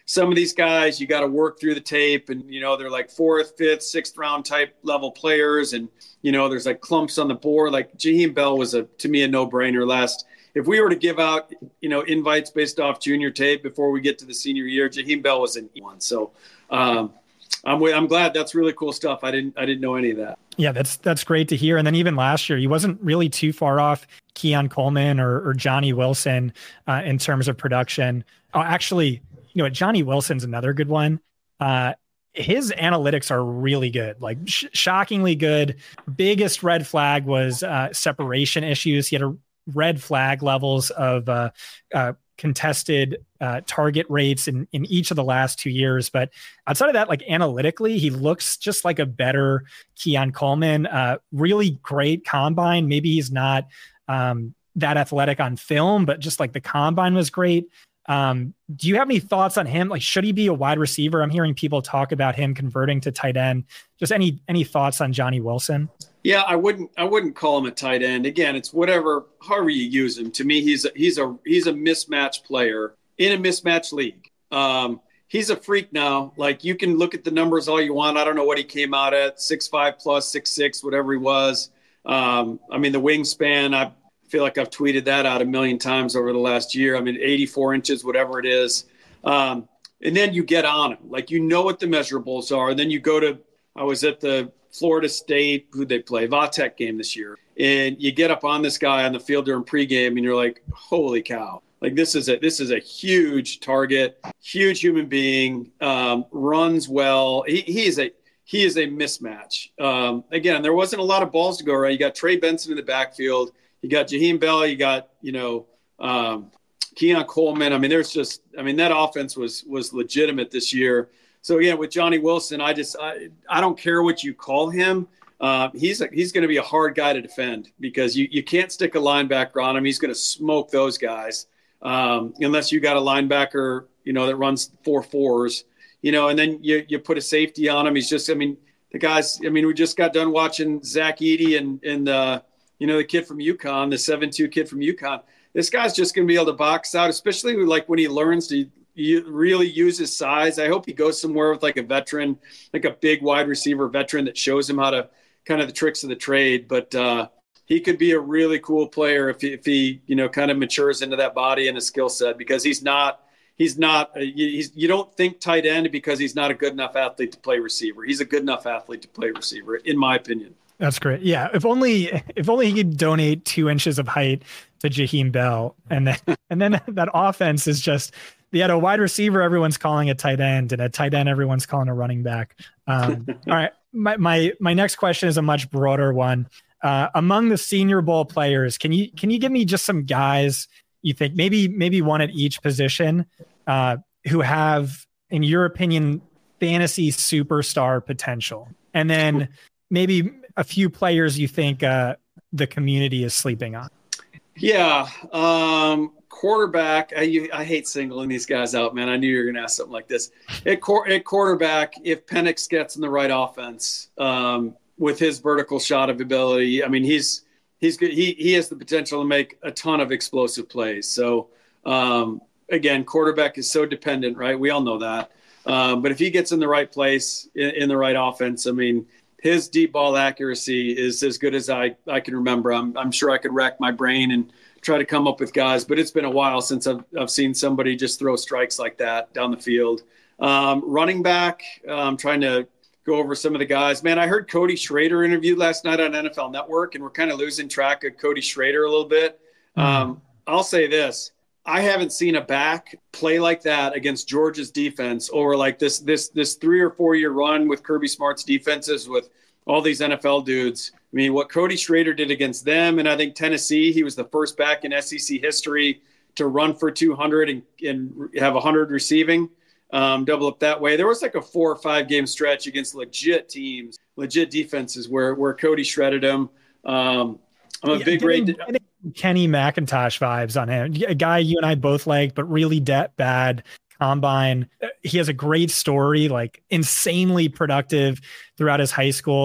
some of these guys, you got to work through the tape, and, you know, they're like fourth, fifth, sixth round type level players. And, you know, there's like clumps on the board. Like Jaheim Bell was a, to me, a no brainer last. If we were to give out, you know, invites based off junior tape before we get to the senior year, Jaheim Bell was in one. So um, I'm, I'm glad. That's really cool stuff. I didn't, I didn't know any of that. Yeah, that's, that's great to hear. And then even last year, he wasn't really too far off Keon Coleman or, or Johnny Wilson uh, in terms of production. Oh, actually, you know, Johnny Wilson's another good one. Uh, his analytics are really good, like sh- shockingly good. Biggest red flag was uh, separation issues. He had a red flag levels of uh, uh, contested uh, target rates in, in each of the last two years. But outside of that, like analytically, he looks just like a better Keon Coleman, uh, really great combine. Maybe he's not um, that athletic on film, but just like the combine was great. Um, do you have any thoughts on him? Like, should he be a wide receiver? I'm hearing people talk about him converting to tight end. Just any, any thoughts on Johnny Wilson? Yeah, I wouldn't. I wouldn't call him a tight end. Again, it's whatever, however you use him. To me, he's a, he's a he's a mismatch player in a mismatch league. Um, he's a freak now. Like, you can look at the numbers all you want. I don't know what he came out at, six five plus, six six, whatever he was. Um, I mean, the wingspan. I feel like I've tweeted that out a million times over the last year. I mean, eighty-four inches, whatever it is. Um, and then you get on him, like, you know what the measurables are. And then you go to. I was at the Florida State, who'd they play? Vatech game this year. And you get up on this guy on the field during pregame and you're like, holy cow. Like, this is a, this is a huge target, huge human being, um, runs well. He, he is a, he is a mismatch. Um, again, there wasn't a lot of balls to go around. You got Trey Benson in the backfield. You got Jaheim Bell. You got, you know, um, Keon Coleman. I mean, there's just, I mean, that offense was, was legitimate this year. So, again, with Johnny Wilson, I just I, I don't care what you call him. Uh, he's a, he's going to be a hard guy to defend because you, you can't stick a linebacker on him. He's going to smoke those guys um, unless you got a linebacker, you know, that runs four fours, you know, and then you, you put a safety on him. He's just, I mean, the guys, I mean, we just got done watching Zach Edey and, and uh, you know, the kid from UConn, the seven two kid from UConn. This guy's just going to be able to box out, especially like when he learns to – you really use his size. I hope he goes somewhere with like a veteran, like a big wide receiver veteran that shows him how to kind of the tricks of the trade. But uh, he could be a really cool player if he, if he, you know, kind of matures into that body and a skill set, because he's not, he's not, a, he's, you don't think tight end because he's not a good enough athlete to play receiver. He's a good enough athlete to play receiver, in my opinion. That's great. Yeah. If only, if only he could donate two inches of height to Jaheim Bell. And then, and then that offense is just, they had a wide receiver everyone's calling a tight end, and a tight end everyone's calling a running back. Um, all right. My, my, my next question is a much broader one. Uh, among the Senior Bowl players, can you, can you give me just some guys you think maybe, maybe one at each position uh, who have, in your opinion, fantasy superstar potential? And then maybe a few players you think uh, the community is sleeping on. Yeah. Um, quarterback. I, I hate singling these guys out, man. I knew you were going to ask something like this. At, qu- at quarterback, if Penix gets in the right offense um, with his vertical shot of ability, I mean, he's, he's good. He, he has the potential to make a ton of explosive plays. So um, again, quarterback is so dependent, right? We all know that. Um, but if he gets in the right place in, in the right offense, I mean, his deep ball accuracy is as good as I, I can remember. I'm, I'm sure I could rack my brain and try to come up with guys, but it's been a while since I've, I've seen somebody just throw strikes like that down the field. Um, running back, I'm trying to go over some of the guys. Man, I heard Cody Schrader interviewed last night on N F L Network, and we're kind of losing track of Cody Schrader a little bit. Mm. Um, I'll say this. I haven't seen a back play like that against Georgia's defense over like this this this three or four year run with Kirby Smart's defenses with all these N F L dudes. I mean, what Cody Schrader did against them, and I think Tennessee, he was the first back in S E C history to run for two hundred and, and have one hundred receiving, um, double up that way. There was like a four or five game stretch against legit teams, legit defenses where where Cody shredded them. Um, I'm a yeah, big rate. Kenny McIntosh vibes on him. A guy you and I both like, but really de- bad combine. He has a great story, like insanely productive throughout his high school, but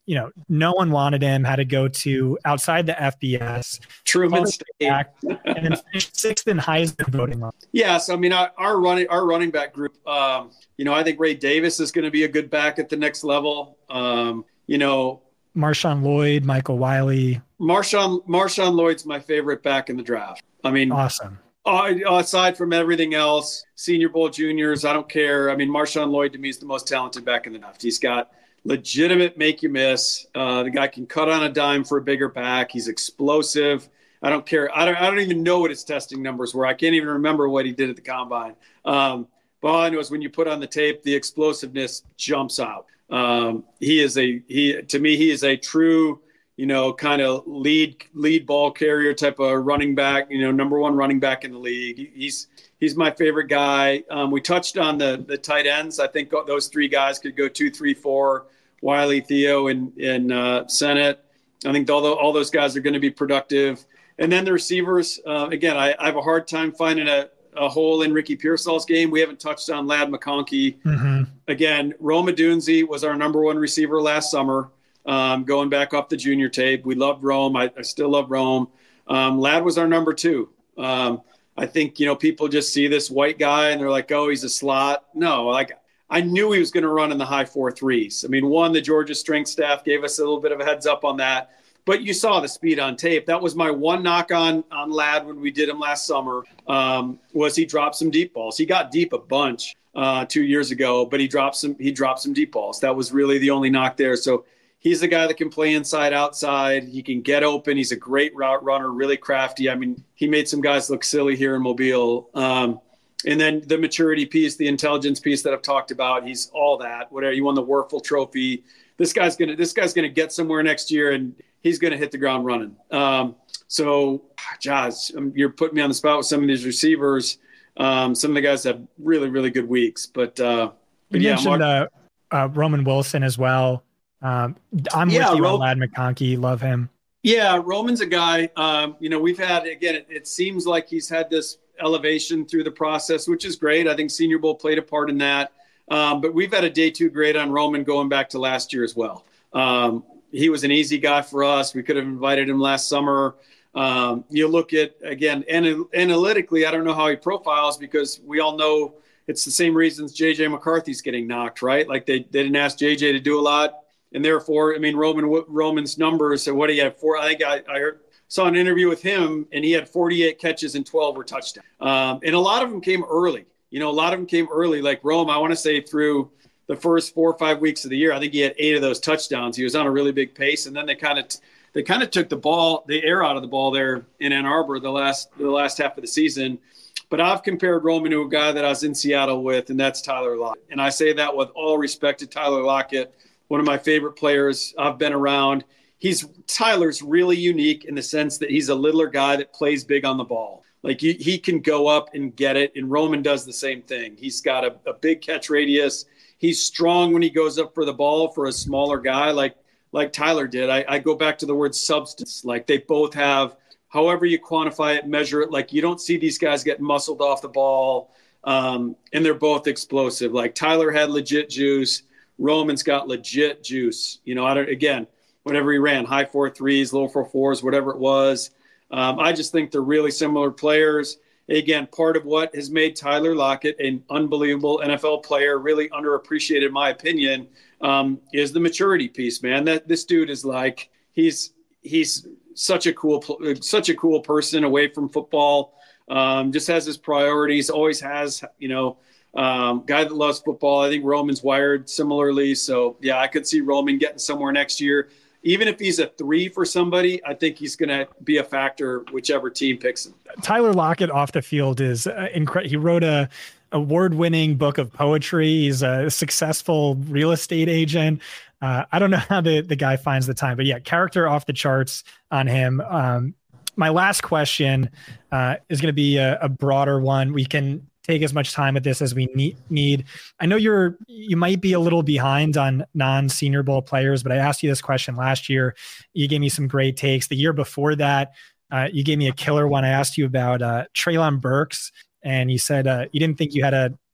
you know, no one wanted him, had to go to outside the F B S. Truman State. Back, and then finished sixth in Heisman voting. Yes, I mean, our, our running our running back group, um, you know, I think Ray Davis is going to be a good back at the next level. Um, you know, Marshawn Lloyd, Michael Wiley. Marshawn, Marshawn Lloyd's my favorite back in the draft. I mean, awesome. Uh, aside from everything else, Senior Bowl juniors, I don't care. I mean, Marshawn Lloyd to me is the most talented back in the draft. He's got legitimate make you miss. Uh, the guy can cut on a dime for a bigger back. He's explosive. I don't care. I don't. I don't even know what his testing numbers were. I can't even remember what he did at the combine. Um, but all I know is when you put on the tape, the explosiveness jumps out. Um, he is a he to me. He is a true, you know, kind of lead lead ball carrier type of running back, you know, number one running back in the league. He's he's my favorite guy. Um, we touched on the the tight ends. I think those three guys could go two, three, four. Wiley, Theo, and and uh, Sennett. I think all the, all those guys are going to be productive. And then the receivers. Uh, again, I, I have a hard time finding a, a hole in Ricky Pearsall's game. We haven't touched on Ladd McConkey. Mm-hmm. Again, Rome Odunze was our number one receiver last summer. Um, going back off the junior tape, we loved Rome. I, I still love Rome. Um, Ladd was our number two. Um, I think, you know, people just see this white guy and they're like, oh, he's a slot. No, like I knew he was going to run in the high four threes. I mean, one, the Georgia strength staff gave us a little bit of a heads up on that, but you saw the speed on tape. That was my one knock on, on Ladd when we did him last summer, um, was he dropped some deep balls. He got deep a bunch uh, two years ago, but he dropped some, he dropped some deep balls. That was really the only knock there. So he's the guy that can play inside, outside. He can get open. He's a great route runner, really crafty. I mean, he made some guys look silly here in Mobile. Um, and then the maturity piece, the intelligence piece that I've talked about, he's all that. Whatever, you won the Werfel Trophy. This guy's gonna, this guy's gonna get somewhere next year, and he's gonna hit the ground running. Um, so, Josh, you're putting me on the spot with some of these receivers. Um, some of the guys have really, really good weeks. But, uh, but you yeah, mentioned Mark- uh, uh, Roman Wilson as well. Um, I'm yeah, with you Ro- on Ladd McConkey. Love him. Yeah, Roman's a guy. Um, you know, we've had again. It, it seems like he's had this elevation through the process, which is great. I think Senior Bowl played a part in that. Um, but we've had a day two grade on Roman going back to last year as well. Um, he was an easy guy for us. We could have invited him last summer. Um, you look at again anal- analytically. I don't know how he profiles because we all know it's the same reasons J J McCarthy's getting knocked, right? Like they, they didn't ask J J to do a lot. And therefore, I mean, Roman Roman's numbers. So what do you have? Four. I think I, I heard, saw an interview with him, and he had forty-eight catches and twelve were touchdowns. Um, and a lot of them came early. You know, a lot of them came early. Like Rome, I want to say through the first four or five weeks of the year, I think he had eight of those touchdowns. He was on a really big pace, and then they kind of they kind of took the ball, the air out of the ball there in Ann Arbor the last the last half of the season. But I've compared Roman to a guy that I was in Seattle with, and that's Tyler Lockett. And I say that with all respect to Tyler Lockett. One of my favorite players I've been around. He's Tyler's really unique in the sense that he's a littler guy that plays big on the ball. Like he, he can go up and get it. And Roman does the same thing. He's got a, a big catch radius. He's strong when he goes up for the ball for a smaller guy like, like Tyler did. I, I go back to the word substance. Like they both have, however you quantify it, measure it. Like you don't see these guys get muscled off the ball. Um, and they're both explosive. Like Tyler had legit juice. Roman's got legit juice. You know, I don't, again, whatever he ran, high four threes, low four fours, whatever it was. Um, I just think they're really similar players. Again, part of what has made Tyler Lockett an unbelievable N F L player, really underappreciated, in my opinion, um, is the maturity piece, man. That this dude is like, he's, he's such a cool, such a cool person away from football. Um, just has his priorities, always has, you know, Um, guy that loves football. I think Roman's wired similarly. So, yeah, I could see Roman getting somewhere next year. Even if he's a three for somebody, I think he's going to be a factor whichever team picks him. Tyler Lockett off the field is uh, incredible. He wrote a award-winning book of poetry. He's a successful real estate agent. Uh, I don't know how the, the guy finds the time, but yeah, character off the charts on him. Um, my last question uh, is going to be a, a broader one. We can take as much time with this as we need. I know you're, you might be a little behind on non-Senior Bowl players, but I asked you this question last year. You gave me some great takes. The year before that, uh, you gave me a killer one. I asked you about uh, Treylon Burks, and you said uh, you didn't think you had a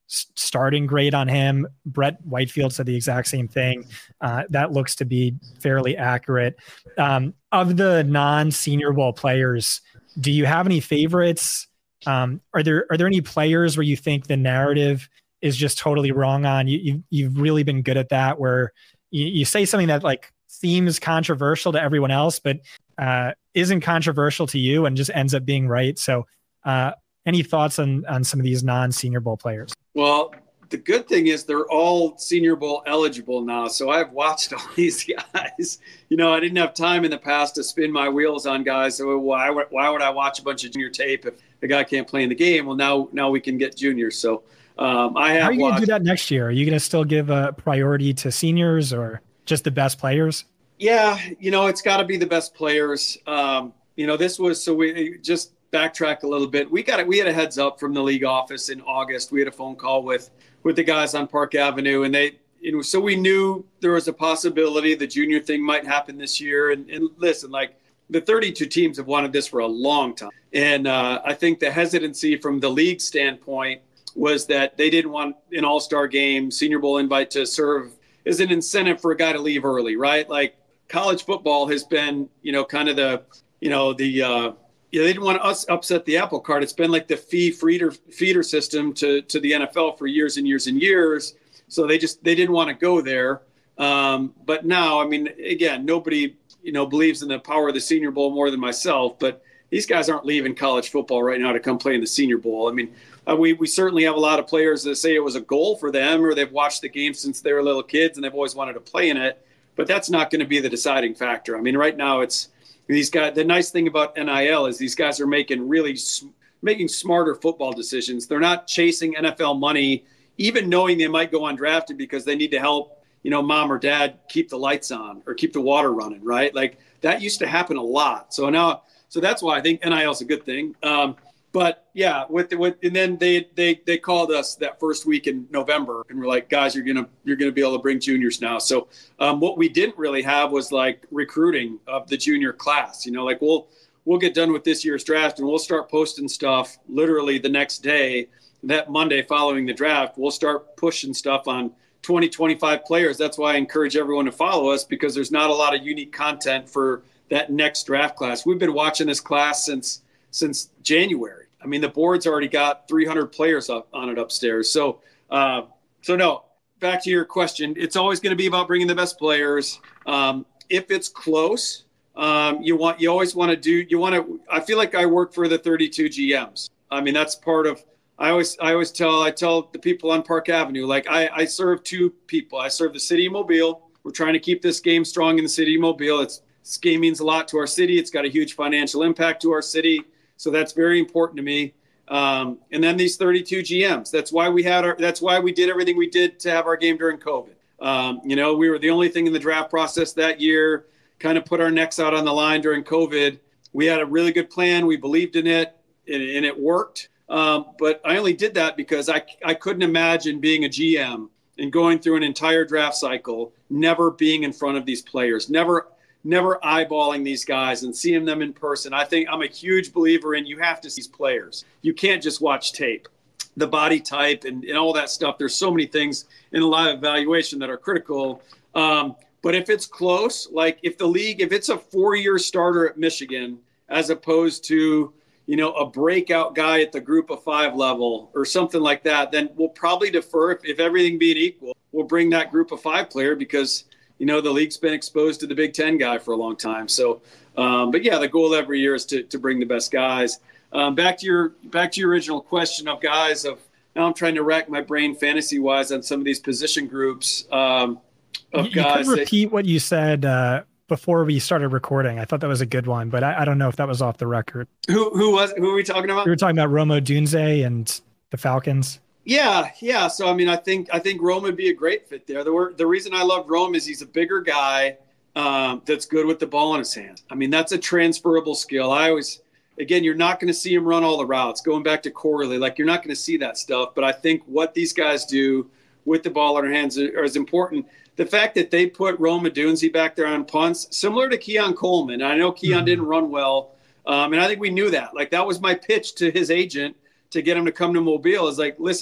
starting grade on him. Brett Whitefield said the exact same thing. Uh, that looks to be fairly accurate. Um, of the non-Senior Bowl players, do you have any favorites? Um, are there are there any players where you think the narrative is just totally wrong on? You, you you've really been good at that, where you, you say something that like seems controversial to everyone else, but uh, isn't controversial to you and just ends up being right. So uh, any thoughts on, on some of these non-Senior Bowl players? Well, the good thing is they're all Senior Bowl eligible now. So I've watched all these guys. You know, I didn't have time in the past to spin my wheels on guys. So why, why would I watch a bunch of junior tape if the guy can't play in the game? Well, now, now we can get juniors. So um, I have How are you going to watched- do that next year? Are you going to still give a priority to seniors or just the best players? Yeah, you know, it's got to be the best players. Um, you know, this was, so we just backtrack a little bit. We got it. We had a heads up from the league office in August. We had a phone call with, with the guys on Park Avenue, and they, you know, so we knew there was a possibility the junior thing might happen this year. And, and listen, like the thirty-two teams have wanted this for a long time. And uh, I think the hesitancy from the league standpoint was that they didn't want an all-star game, Senior Bowl invite to serve as an incentive for a guy to leave early, right? Like, college football has been, you know, kind of the, you know, the, uh, you know, they didn't want us upset the apple cart. It's been like the fee feeder feeder system to, to the N F L for years and years and years. So they just, they didn't want to go there. Um, but now, I mean, again, nobody, you know, believes in the power of the Senior Bowl more than myself, but these guys aren't leaving college football right now to come play in the Senior Bowl. I mean, uh, we, we certainly have a lot of players that say it was a goal for them, or they've watched the game since they were little kids and they've always wanted to play in it. But that's not going to be the deciding factor. I mean, right now it's these guys. The nice thing about N I L is these guys are making really making smarter football decisions. They're not chasing N F L money, even knowing they might go undrafted because they need to help, you know, mom or dad keep the lights on or keep the water running, right? Like that used to happen a lot. So now, so that's why I think N I L is a good thing. Um, But yeah, with the, with and then they they they called us that first week in November and we're like, guys, you're gonna you're gonna be able to bring juniors now. So um, what we didn't really have was like recruiting of the junior class. You know, like we'll we'll get done with this year's draft and we'll start posting stuff literally the next day. That Monday following the draft, we'll start pushing stuff on twenty, twenty-five players. That's why I encourage everyone to follow us, because there's not a lot of unique content for that next draft class. We've been watching this class since. since January. I mean, the board's already got three hundred players up on it upstairs. So, uh, so no, back to your question. It's always going to be about bringing the best players. Um, if it's close, um, you want, you always want to do, you want to, I feel like I work for the thirty-two G Ms. I mean, that's part of, I always, I always tell, I tell the people on Park Avenue, like I, I serve two people. I serve the city of Mobile. We're trying to keep this game strong in the city of Mobile. It's, this game means a lot to our city. It's got a huge financial impact to our city. So that's very important to me. Um, and then these thirty-two G Ms. That's why we had our. That's why we did everything we did to have our game during COVID. Um, you know, we were the only thing in the draft process that year. Kind of put our necks out on the line during COVID. We had a really good plan. We believed in it, and, and it worked. Um, but I only did that because I I couldn't imagine being a G M and going through an entire draft cycle, never being in front of these players, never. never eyeballing these guys and seeing them in person. I think I'm a huge believer in you have to see these players. You can't just watch tape, the body type and, and all that stuff. There's so many things in a live evaluation that are critical. Um, but if it's close, like if the league, if it's a four-year starter at Michigan, as opposed to, you know, a breakout guy at the group of five level or something like that, then we'll probably defer. If, if everything being equal, we'll bring that group of five player because you know, the league's been exposed to the Big Ten guy for a long time. So, um, but yeah, the goal every year is to, to bring the best guys. Um, back to your, back to your original question of guys of, now I'm trying to rack my brain fantasy wise on some of these position groups um, of you, guys. You could repeat that, what you said uh, before we started recording. I thought that was a good one, but I, I don't know if that was off the record. Who, who was, who are we talking about? We were talking about Rome Odunze and the Falcons. Yeah, yeah. So I mean, I think I think Rome would be a great fit there. The the reason I love Rome is he's a bigger guy um, that's good with the ball in his hand. I mean, that's a transferable skill. I always, again, you're not going to see him run all the routes. Going back to Corley, like you're not going to see that stuff. But I think what these guys do with the ball in their hands are, is important. The fact that they put Rome Odunze back there on punts, similar to Keon Coleman. I know Keon mm-hmm. didn't run well, um, and I think we knew that. Like that was my pitch to his agent to get him to come to Mobile is like, listen,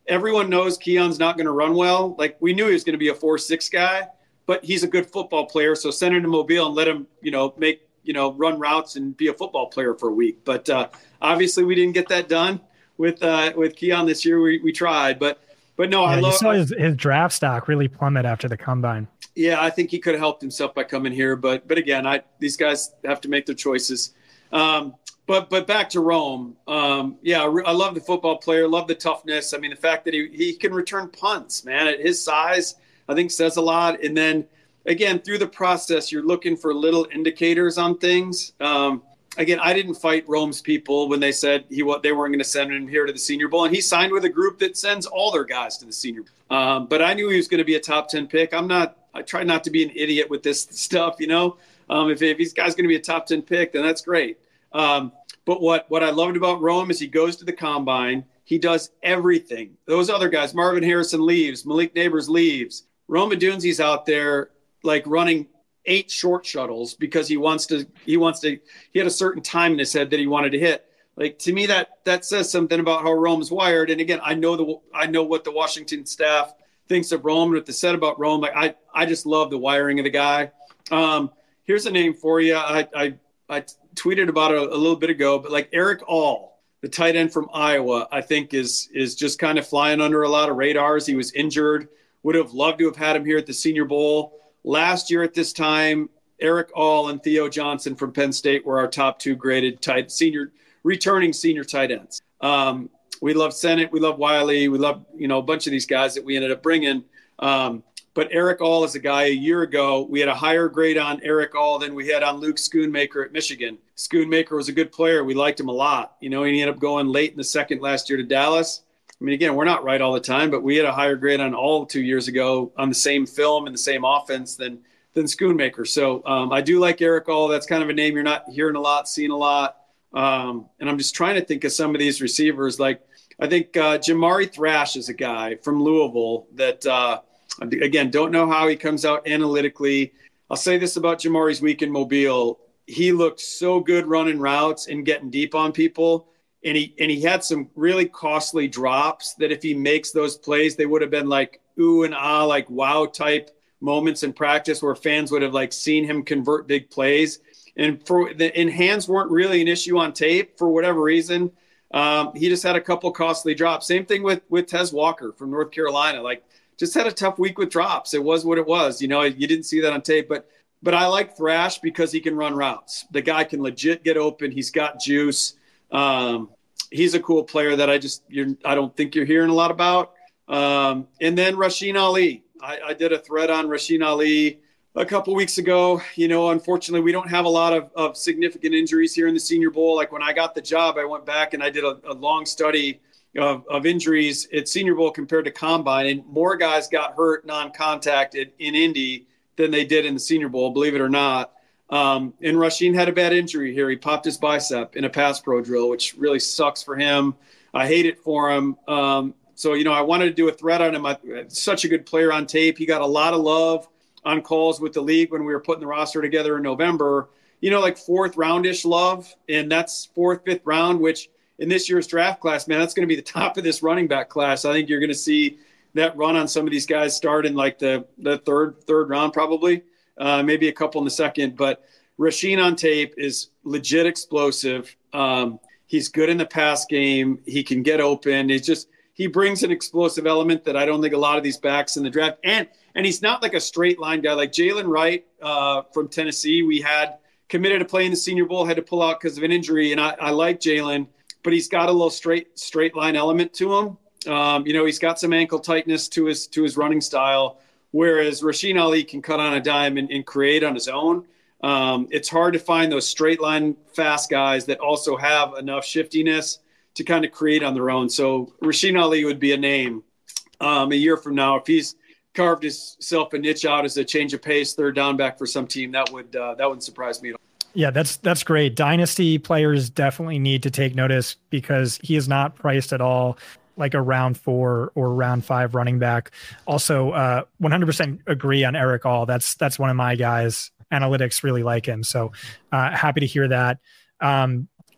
everyone knows Keon's not going to run well. Like, we knew he was going to be a four six guy, but he's a good football player. So send him to Mobile and let him, you know, make, you know, run routes and be a football player for a week. But uh, obviously we didn't get that done with uh, with Keon this year. We, we tried, but but no, yeah, I love. You saw his, his draft stock really plummet after the combine. Yeah, I think he could have helped himself by coming here, but but again, I these guys have to make their choices. Um, but but back to Rome. Um, yeah, I love the football player, love the toughness. I mean, the fact that he he can return punts, man, at his size, I think says a lot. And then again, through the process, you're looking for little indicators on things. Um, again, I didn't fight Rome's people when they said he what they weren't going to send him here to the Senior Bowl, and he signed with a group that sends all their guys to the Senior Bowl. Um, but I knew he was going to be a top ten pick. I'm not. I try not to be an idiot with this stuff, you know. Um, if if this guy's going to be a top ten pick, then that's great. Um, but what what I loved about Rome is he goes to the combine. He does everything. Those other guys, Marvin Harrison leaves, Malik Neighbors leaves. Rome Odunze's out there like running eight short shuttles because he wants to. He wants to. He had a certain time in his head that he wanted to hit. Like, to me, that that says something about how Rome's wired. And again, I know the I know what the Washington staff thinks of Rome, what they said about Rome. Like, I I just love the wiring of the guy. Um, here's a name for you. I I, I tweeted about it a, a little bit ago, but like Eric All, the tight end from Iowa, I think is is just kind of flying under a lot of radars. He was injured. Would have loved to have had him here at the Senior Bowl. Last year at this time, Eric All and Theo Johnson from Penn State were our top two graded tight senior returning senior tight ends. Um, we love Sennett. We love Wiley. We love, you know, a bunch of these guys that we ended up bringing. Um, but Eric All is a guy a year ago. We had a higher grade on Eric All than we had on Luke Schoonmaker at Michigan. Schoonmaker was a good player. We liked him a lot. You know, he ended up going late in the second last year to Dallas. I mean, again, we're not right all the time, but we had a higher grade on All two years ago on the same film and the same offense than than Schoonmaker. So um, I do like Eric All. That's kind of a name you're not hearing a lot, seeing a lot. Um, and I'm just trying to think of some of these receivers. Like, I think uh, Jamari Thrash is a guy from Louisville that, uh, again, don't know how he comes out analytically. I'll say this about Jamari's week in Mobile. He looked so good running routes and getting deep on people. And he and he had some really costly drops that if he makes those plays, they would have been like ooh and ah, like wow type moments in practice where fans would have like seen him convert big plays. And for the and hands weren't really an issue on tape for whatever reason. Um, he just had a couple costly drops. Same thing with with Tez Walker from North Carolina. Like, just had a tough week with drops. It was what it was. You know, you didn't see that on tape, but but I like Thrash because he can run routes. The guy can legit get open. He's got juice. Um, he's a cool player that I just you're I don't think you're hearing a lot about. Um, and then Rasheen Ali. I, I did a thread on Rasheen Ali a couple weeks ago. You know, unfortunately, we don't have a lot of, of significant injuries here in the Senior Bowl. Like, when I got the job, I went back and I did a, a long study of, of injuries at Senior Bowl compared to Combine, and more guys got hurt non-contact in, in Indy than they did in the Senior Bowl, believe it or not. Um, and Rasheen had a bad injury here. He popped his bicep in a pass pro drill, which really sucks for him. I hate it for him. Um, so, you know, I wanted to do a thread on him. I, such a good player on tape. He got a lot of love on calls with the league when we were putting the roster together in November, you know, like fourth roundish love. And that's fourth, fifth round, which in this year's draft class, man, that's going to be the top of this running back class. I think you're going to see that run on some of these guys start in like the, the third, third round, probably, uh, maybe a couple in the second. But Rasheen on tape is legit explosive. Um, he's good in the pass game. He can get open. He's just, he brings an explosive element that I don't think a lot of these backs in the draft. And, and he's not like a straight line guy like Jalen Wright uh, from Tennessee. We had committed to play in the Senior Bowl, had to pull out because of an injury. And I, I like Jalen, but he's got a little straight, straight line element to him. Um, you know, he's got some ankle tightness to his, to his running style, whereas Rasheen Ali can cut on a dime and, and create on his own. Um, it's hard to find those straight line fast guys that also have enough shiftiness to kind of create on their own. So Rasheen Ali would be a name um, a year from now. If he's carved himself a niche out as a change of pace, third down back for some team, that would, uh, that wouldn't surprise me at all. Yeah, that's, that's great. Dynasty players definitely need to take notice because he is not priced at all like a round four or round five running back. Also, uh, one hundred percent agree on Eric All. That's, that's one of my guys. Analytics really like him. So uh, happy to hear that. Um,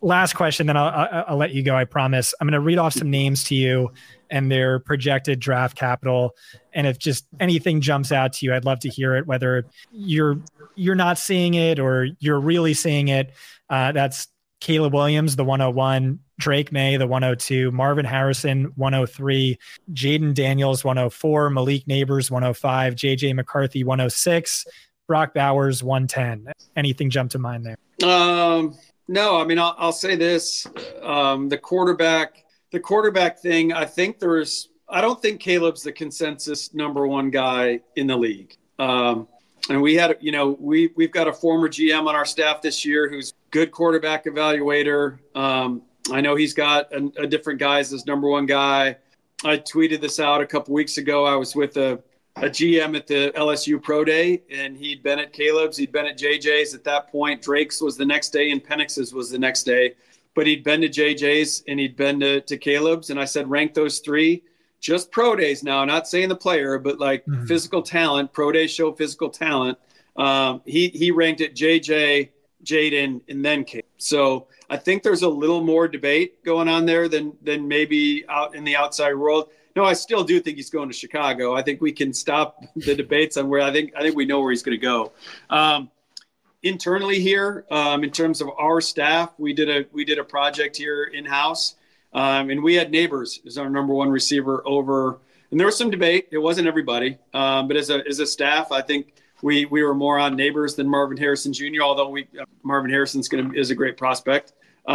last question, then I'll, I'll, I'll let you go. I promise. I'm going to read off some names to you and their projected draft capital. And if just anything jumps out to you, I'd love to hear it, whether you're, you're not seeing it or you're really seeing it. Uh, that's Caleb Williams, the one oh one, Drake May, the one oh two, Marvin Harrison, one oh three, Jaden Daniels, one oh four, Malik Neighbors, one oh five, J J McCarthy, one oh six, Brock Bowers, one ten. Anything jump to mind there? Um, no, I mean, I'll, I'll say this. Um, the quarterback, the quarterback thing, I think there's, I don't think Caleb's the consensus number one guy in the league. Um, and we had, you know, we, we've got a former G M on our staff this year who's good quarterback evaluator. Um, I know he's got a, a different guy as his number one guy. I tweeted this out a couple weeks ago. I was with a, a G M at the L S U Pro Day, and he'd been at Caleb's, he'd been at J J's at that point. Drake's was the next day, and Penix's was the next day. But he'd been to J J's and he'd been to, to Caleb's, and I said, rank those three. Just pro days now, not saying the player, but like mm-hmm. physical talent. Pro days show physical talent. Um, he he ranked it J J, Jaden, and then Caleb. So I think there's a little more debate going on there than than maybe out in the outside world. No, I still do think he's going to Chicago. I think we can stop the debates on where I think I think we know where he's going to go. Um, internally here, um, in terms of our staff, we did a we did a project here in house. Um, and we had Neighbors as our number one receiver over, and there was some debate. It wasn't everybody, um, but as a as a staff, I think we we were more on Neighbors than Marvin Harrison Junior Although we uh, Marvin Harrison's going to is a great prospect,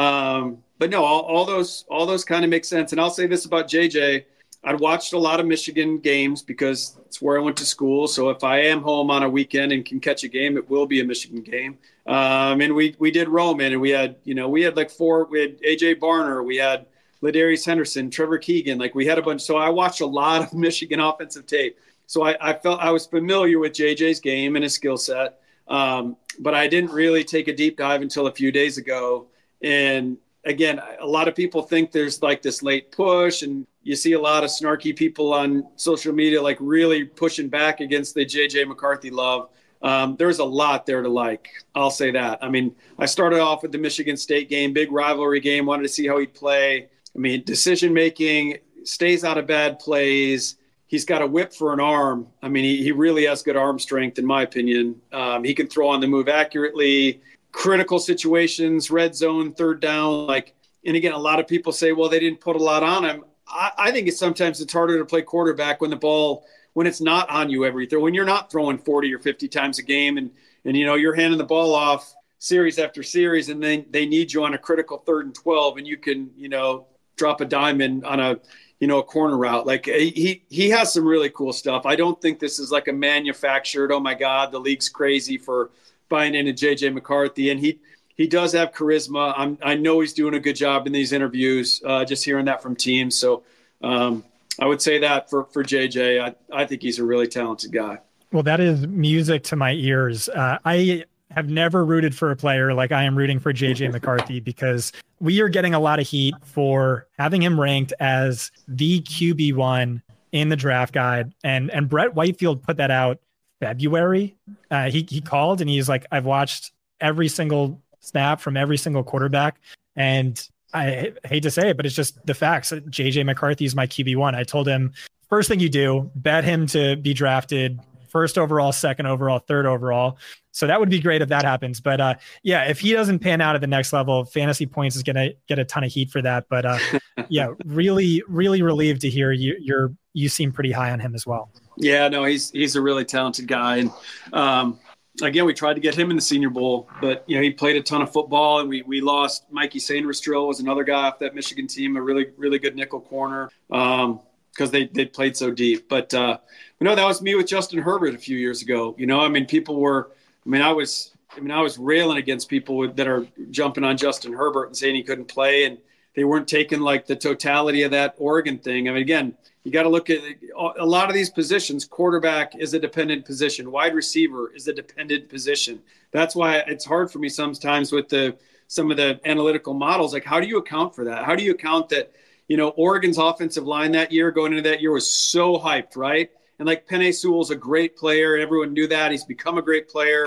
um, but no, all, all those all those kind of make sense. And I'll say this about J J: I'd watched a lot of Michigan games because it's where I went to school. So if I am home on a weekend and can catch a game, it will be a Michigan game. Um, and we we did Roman, and we had you know we had like four. We had A J Barner, we had Ladarius Henderson, Trevor Keegan, like we had a bunch. So I watched a lot of Michigan offensive tape. So I, I felt I was familiar with J J's game and his skill set. Um, but I didn't really take a deep dive until a few days ago. And again, a lot of people think there's like this late push, and you see a lot of snarky people on social media, like really pushing back against the J J McCarthy love. Um, there's a lot there to like. I'll say that. I mean, I started off with the Michigan State game, big rivalry game, wanted to see how he'd play. I mean, decision-making, stays out of bad plays. He's got a whip for an arm. I mean, he, he really has good arm strength, in my opinion. Um, he can throw on the move accurately, critical situations, red zone, third down. Like, and again, a lot of people say, well, they didn't put a lot on him. I, I think it's sometimes it's harder to play quarterback when the ball, when it's not on you every throw, when you're not throwing forty or fifty times a game and, and, you know, you're handing the ball off series after series, and then they need you on a critical third and twelve, and you can, you know, drop a diamond on a, you know, a corner route. Like he, he has some really cool stuff. I don't think this is like a manufactured, oh my God, the league's crazy for buying into J J McCarthy. And he, he does have charisma. I'm, I know he's doing a good job in these interviews, uh, just hearing that from teams. So um, I would say that for, for J J, I, I think he's a really talented guy. Well, that is music to my ears. Uh, I have never rooted for a player like I am rooting for J J McCarthy, because we are getting a lot of heat for having him ranked as the Q B one in the draft guide. And, and Brett Whitefield put that out February. Uh, he, he called and he's like, I've watched every single snap from every single quarterback. And I hate to say it, but it's just the facts. J J McCarthy is my Q B one. I told him, first thing you do, bet him to be drafted first overall, second overall, third overall. So that would be great if that happens. But uh, yeah, if he doesn't pan out at the next level, Fantasy Points is going to get a ton of heat for that. But uh, yeah, really, really relieved to hear you, you're, you seem pretty high on him as well. Yeah, no, he's, he's a really talented guy. And um, again, we tried to get him in the Senior Bowl, but you know, he played a ton of football, and we, we lost Mikey Sainristrell was another guy off that Michigan team, a really, really good nickel corner. Um, because they, they played so deep. But, uh, you know, that was me with Justin Herbert a few years ago. You know, I mean, people were – I mean, I was I mean, I was railing against people with, that are jumping on Justin Herbert and saying he couldn't play, and they weren't taking, like, the totality of that Oregon thing. I mean, again, you got to look at a lot of these positions. Quarterback is a dependent position. Wide receiver is a dependent position. That's why it's hard for me sometimes with the some of the analytical models. Like, how do you account for that? How do you account that – you know, Oregon's offensive line that year, going into that year, was so hyped, right? And like Penei Sewell's a great player. Everyone knew that. He's become a great player.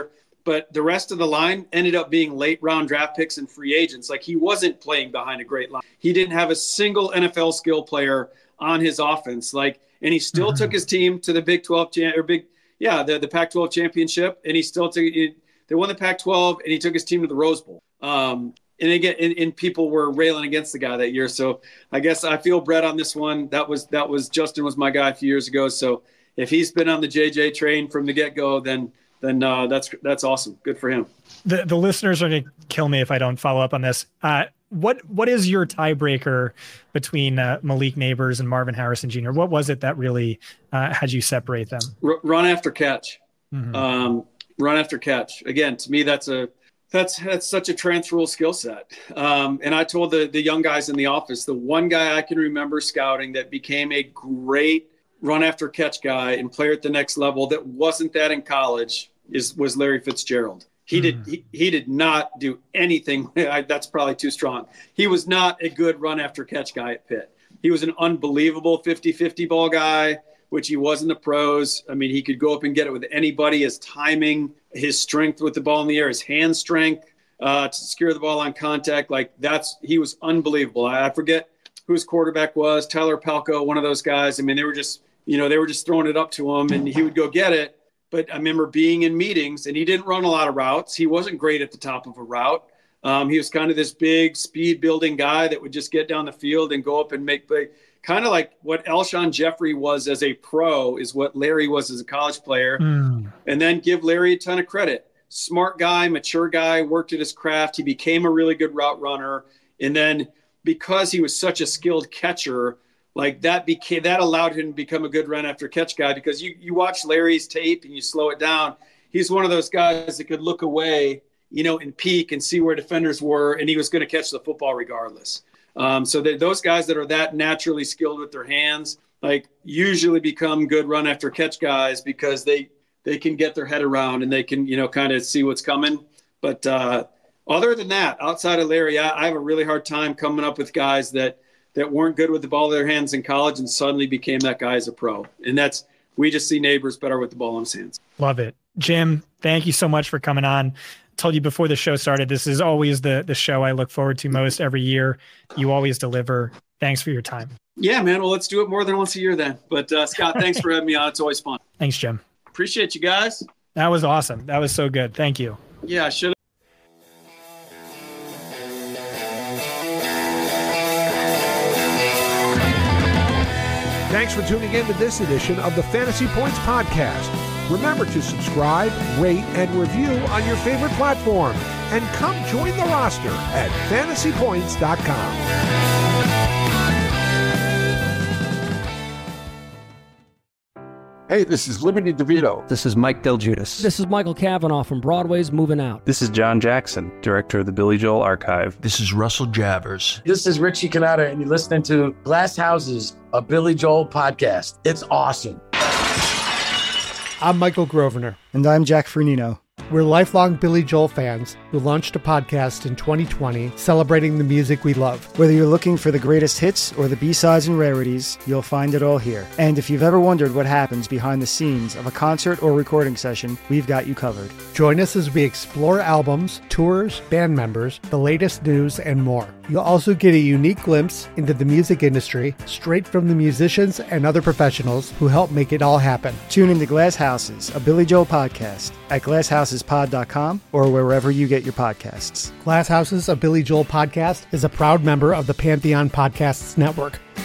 but the rest of the line ended up being late round draft picks and free agents. Like, he wasn't playing behind a great line. He didn't have a single N F L skill player on his offense. Like, and he still mm-hmm. took his team to the Big twelve or big, yeah, the, the Pac twelve championship. And he still took it. They won the Pac twelve, and he took his team to the Rose Bowl. Um, and again, and, and people were railing against the guy that year. So I guess I feel Brett on this one. That was that was Justin was my guy a few years ago. So if he's been on the J J train from the get go, then then uh, that's that's awesome. Good for him. The the listeners are going to kill me if I don't follow up on this. Uh, what what is your tiebreaker between uh, Malik Nabers and Marvin Harrison Junior? What was it that really uh, had you separate them? R- run after catch. Mm-hmm. Um, run after catch. Again, to me, that's a that's that's such a transferable skill set. Um, and I told the the young guys in the office, the one guy I can remember scouting that became a great run after catch guy and player at the next level that wasn't that in college is was Larry Fitzgerald. He mm. did he, he did not do anything. I, that's probably too strong. He was not a good run after catch guy at Pitt. He was an unbelievable fifty-fifty ball guy, which he was in the pros. I mean, he could go up and get it with anybody. His timing, his strength with the ball in the air, his hand strength uh, to secure the ball on contact, like that's he was unbelievable. I, I forget who his quarterback was, Tyler Palko, one of those guys. I mean, they were just, you know, they were just throwing it up to him, and he would go get it. But I remember being in meetings, and he didn't run a lot of routes. He wasn't great at the top of a route. Um, he was kind of this big speed-building guy that would just get down the field and go up and make play. Kind of like what Alshon Jeffrey was as a pro is what Larry was as a college player. Mm. And then give Larry a ton of credit. Smart guy, mature guy, worked at his craft. He became a really good route runner. And then because he was such a skilled catcher, like that became that allowed him to become a good run after catch guy, because you, you watch Larry's tape and you slow it down. He's one of those guys that could look away, you know, and peek and see where defenders were, and he was going to catch the football regardless. Um, so they, those guys that are that naturally skilled with their hands, like usually become good run after catch guys because they, they can get their head around and they can, you know, kind of see what's coming. But uh, other than that, outside of Larry, I, I have a really hard time coming up with guys that, that weren't good with the ball in their hands in college and suddenly became that guy as a pro. And that's, we just see Nabers better with the ball in his hands. Love it. Jim, thank you so much for coming on. Told you before the show started, this is always the the show I look forward to most every year. You always deliver. Thanks for your time. Yeah, man. Well, let's do it more than once a year then. But uh, Scott, thanks for having me on. It's always fun. Thanks, Jim. Appreciate you guys. That was awesome. That was so good. Thank you. Yeah, I should. Thanks for tuning in to this edition of the Fantasy Points Podcast. Remember to subscribe, rate, and review on your favorite platform. And come join the roster at fantasy points dot com. Hey, this is Liberty DeVito. This is Mike Del Giudice. This is Michael Cavanaugh from Broadway's Moving Out. This is John Jackson, director of the Billy Joel Archive. This is Russell Javers. This is Richie Cannata, and you're listening to Glass Houses, a Billy Joel podcast. It's awesome. I'm Michael Grosvenor. And I'm Jack Fernino. We're lifelong Billy Joel fans who launched a podcast in twenty twenty celebrating the music we love. Whether you're looking for the greatest hits or the B-sides and rarities, you'll find it all here. And if you've ever wondered what happens behind the scenes of a concert or recording session, we've got you covered. Join us as we explore albums, tours, band members, the latest news, and more. You'll also get a unique glimpse into the music industry straight from the musicians and other professionals who help make it all happen. Tune into Glass Houses, a Billy Joel podcast at glass houses pod dot com or wherever you get your podcasts. Glass Houses, a Billy Joel podcast is a proud member of the Pantheon Podcasts Network.